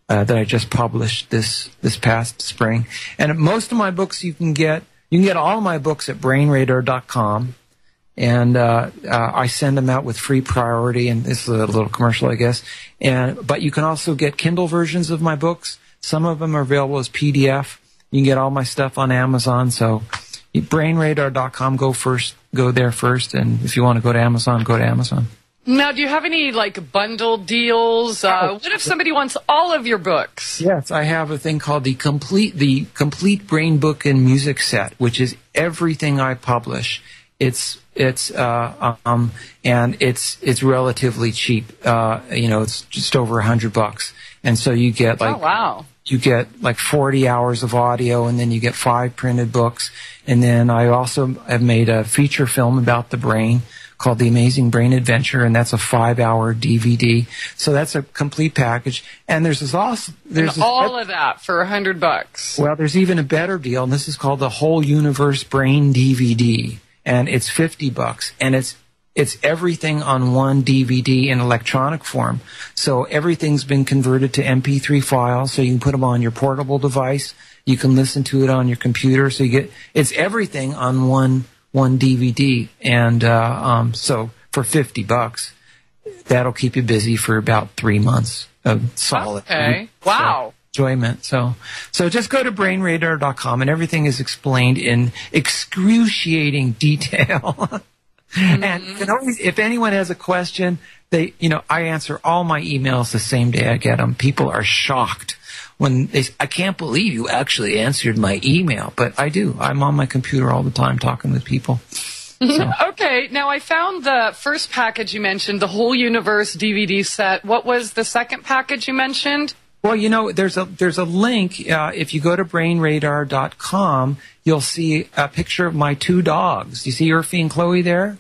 uh, that I just published this this past spring. And most of my books you can get you can get all my books at brain radar dot com, and uh, uh, I send them out with free priority. And this is a little commercial, I guess. And but you can also get Kindle versions of my books. Some of them are available as P D F. You can get all my stuff on Amazon. So brain radar dot com, go first, go there first. And if you want to go to Amazon, go to Amazon. Now, do you have any, like, bundle deals? Uh, Oh. what if somebody wants all of your books? Yes, I have a thing called the complete the complete brain book and music set, which is everything I publish. It's it's uh, um and it's it's relatively cheap. Uh, you know, it's just over a hundred bucks, and so you get like Oh, wow. you get like forty hours of audio, and then you get five printed books, and then I also have made a feature film about the brain called The Amazing Brain Adventure, and that's a five-hour D V D. So that's a complete package. And there's this also there's And this, all of that for a hundred bucks. well, there's even a better deal, and this is called the Whole Universe Brain D V D, and it's fifty bucks, and it's it's everything on one D V D in electronic form. So everything's been converted to M P three files, so you can put them on your portable device. You can listen to it on your computer. So you get it's everything on one. one D V D, and uh, um, so for fifty bucks, that'll keep you busy for about three months of solid Okay. Wow. enjoyment. So, so just go to brain radar dot com, and everything is explained in excruciating detail. Mm-hmm. And you can always, if anyone has a question, they, you know, I answer all my emails the same day I get them. People are shocked when they, I can't believe you actually answered my email, but I do. I'm on my computer all the time talking with people. So. Okay, now I found the first package you mentioned, the Whole Universe D V D set. What was the second package you mentioned? Well, you know, there's a there's a link. Uh, if you go to brain radar dot com, you'll see a picture of my two dogs. You see Urfi and Chloe there?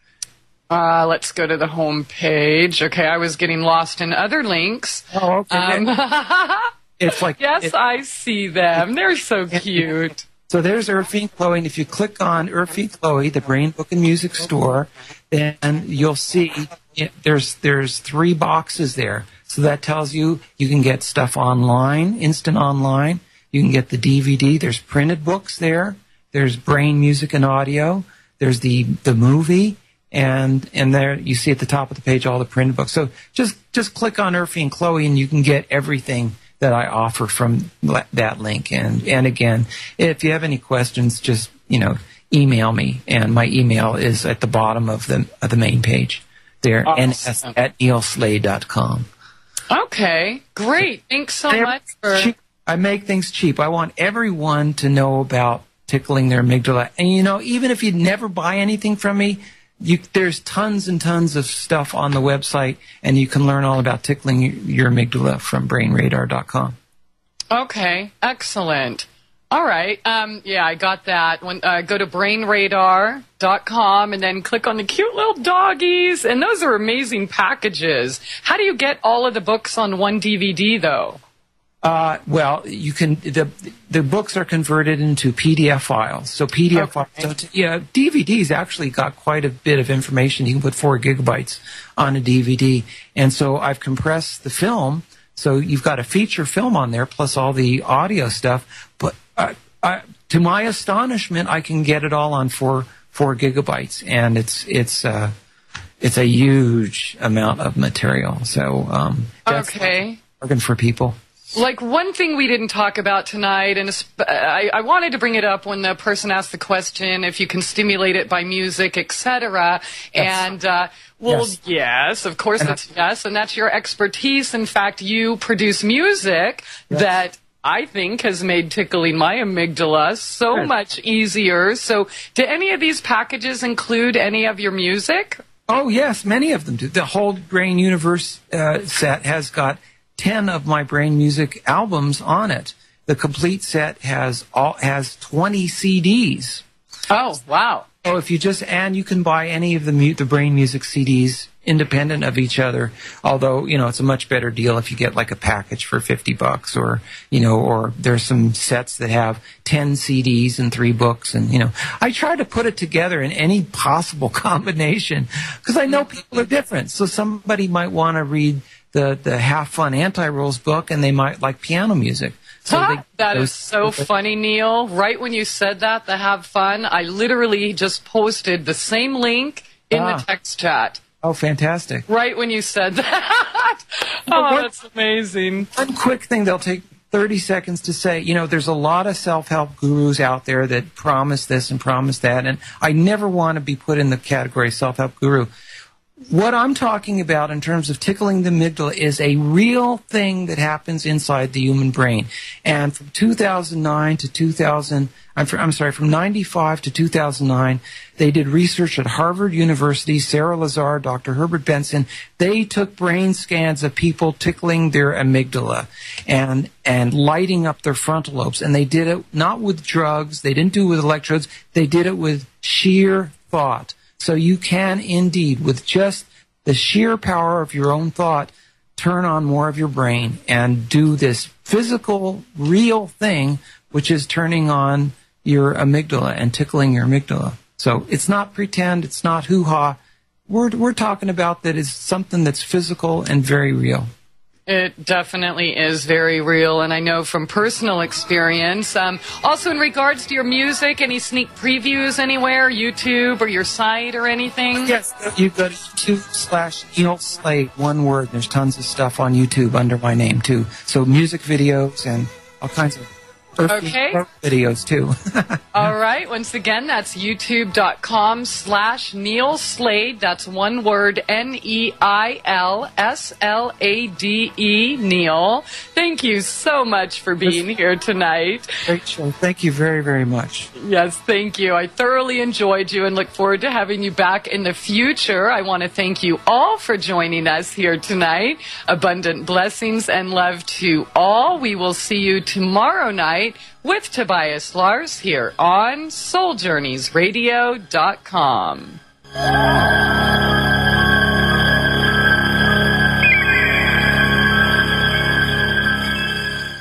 Uh, let's go to the home page. Okay, I was getting lost in other links. Oh, okay. Um, It's like yes, it- I see them. They're so cute. So there's Urfi and Chloe, and if you click on Urfi and Chloe, the Brain Book and Music Store, then you'll see it, there's there's three boxes there. So that tells you you can get stuff online, instant online. You can get the D V D. There's printed books there. There's brain music and audio. There's the the movie, and and there you see at the top of the page all the printed books. So just just click on Urfi and Chloe, and you can get everything that I offer from that link. And, and again, if you have any questions, just, you know, email me. And my email is at the bottom of the of the main page there, Awesome. N S at neil slade dot com. Okay, great. Thanks so much for... Cheap. I make things cheap. I want everyone to know about tickling their amygdala. And, you know, even if you never buy anything from me, You, there's tons and tons of stuff on the website, and you can learn all about tickling your amygdala from brain radar dot com. Okay, excellent. All right. Um, yeah, I got that. When uh, go to brain radar dot com and then click on the cute little doggies, and those are amazing packages. How do you get all of the books on one D V D, though? Uh, well, you can. The the books are converted into P D F files. So P D F Okay. files. So, yeah, D V Ds actually got quite a bit of information. You can put four gigabytes on a D V D, and so I've compressed the film. So you've got a feature film on there plus all the audio stuff. But uh, I, to my astonishment, I can get it all on four four gigabytes, and it's it's uh, it's a huge amount of material. So um, that's Okay. bargain for people. Like, one thing we didn't talk about tonight, and esp- I, I wanted to bring it up when the person asked the question if you can stimulate it by music, et cetera. Yes. And, uh, well, Yes. yes, of course And it's yes, and that's your expertise. In fact, you produce music Yes. that I think has made tickling my amygdala so Good. much easier. So, do any of these packages include any of your music? Oh, yes, many of them do. The whole Brain Universe uh, set has got ten of my brain music albums on it. The complete set has all has twenty C Ds. Oh, wow. So if you just and you can buy any of the mu- the brain music C Ds independent of each other. Although, you know, it's a much better deal if you get like a package for fifty bucks, or, you know, or there's some sets that have ten C Ds and three books. And, you know, I try to put it together in any possible combination because I know people are different. So somebody might want to read the, the Have Fun Anti-Rules book, and they might like piano music. So Ah, they, that those- is so funny, Neil. Right when you said that, the Have Fun, I literally just posted the same link in Ah. the text chat. Oh, fantastic. Right when you said that. Oh, that's amazing. One quick thing, they'll take thirty seconds to say, you know, there's a lot of self-help gurus out there that promise this and promise that, and I never want to be put in the category self-help guru. What I'm talking about in terms of tickling the amygdala is a real thing that happens inside the human brain. And from two thousand nine to two thousand, I'm, fr- I'm sorry, from ninety-five to two thousand nine, they did research at Harvard University, Sarah Lazar, Doctor Herbert Benson. They took brain scans of people tickling their amygdala and, and lighting up their frontal lobes. And they did it not with drugs, they didn't do it with electrodes, they did it with sheer thought. So you can indeed, with just the sheer power of your own thought, turn on more of your brain and do this physical, real thing, which is turning on your amygdala and tickling your amygdala. So it's not pretend, it's not hoo-ha. We're, we're talking about that is something that's physical and very real. It definitely is very real, and I know from personal experience. Um, also, in regards to your music, any sneak previews anywhere, YouTube or your site or anything? Yes, you go to YouTube slash Neil Slade, one word. There's tons of stuff on YouTube under my name, too. So music videos and all kinds of earthy Okay. videos, too. All right. Once again, that's youtube.com slash Neil Slade. That's one word, N E I L S L A D E, Neil. Thank you so much for being here tonight. Great show. Thank you very, very much. Yes, thank you. I thoroughly enjoyed you and look forward to having you back in the future. I want to thank you all for joining us here tonight. Abundant blessings and love to all. We will see you tomorrow night with Tobias Lars here on soul journeys radio dot com.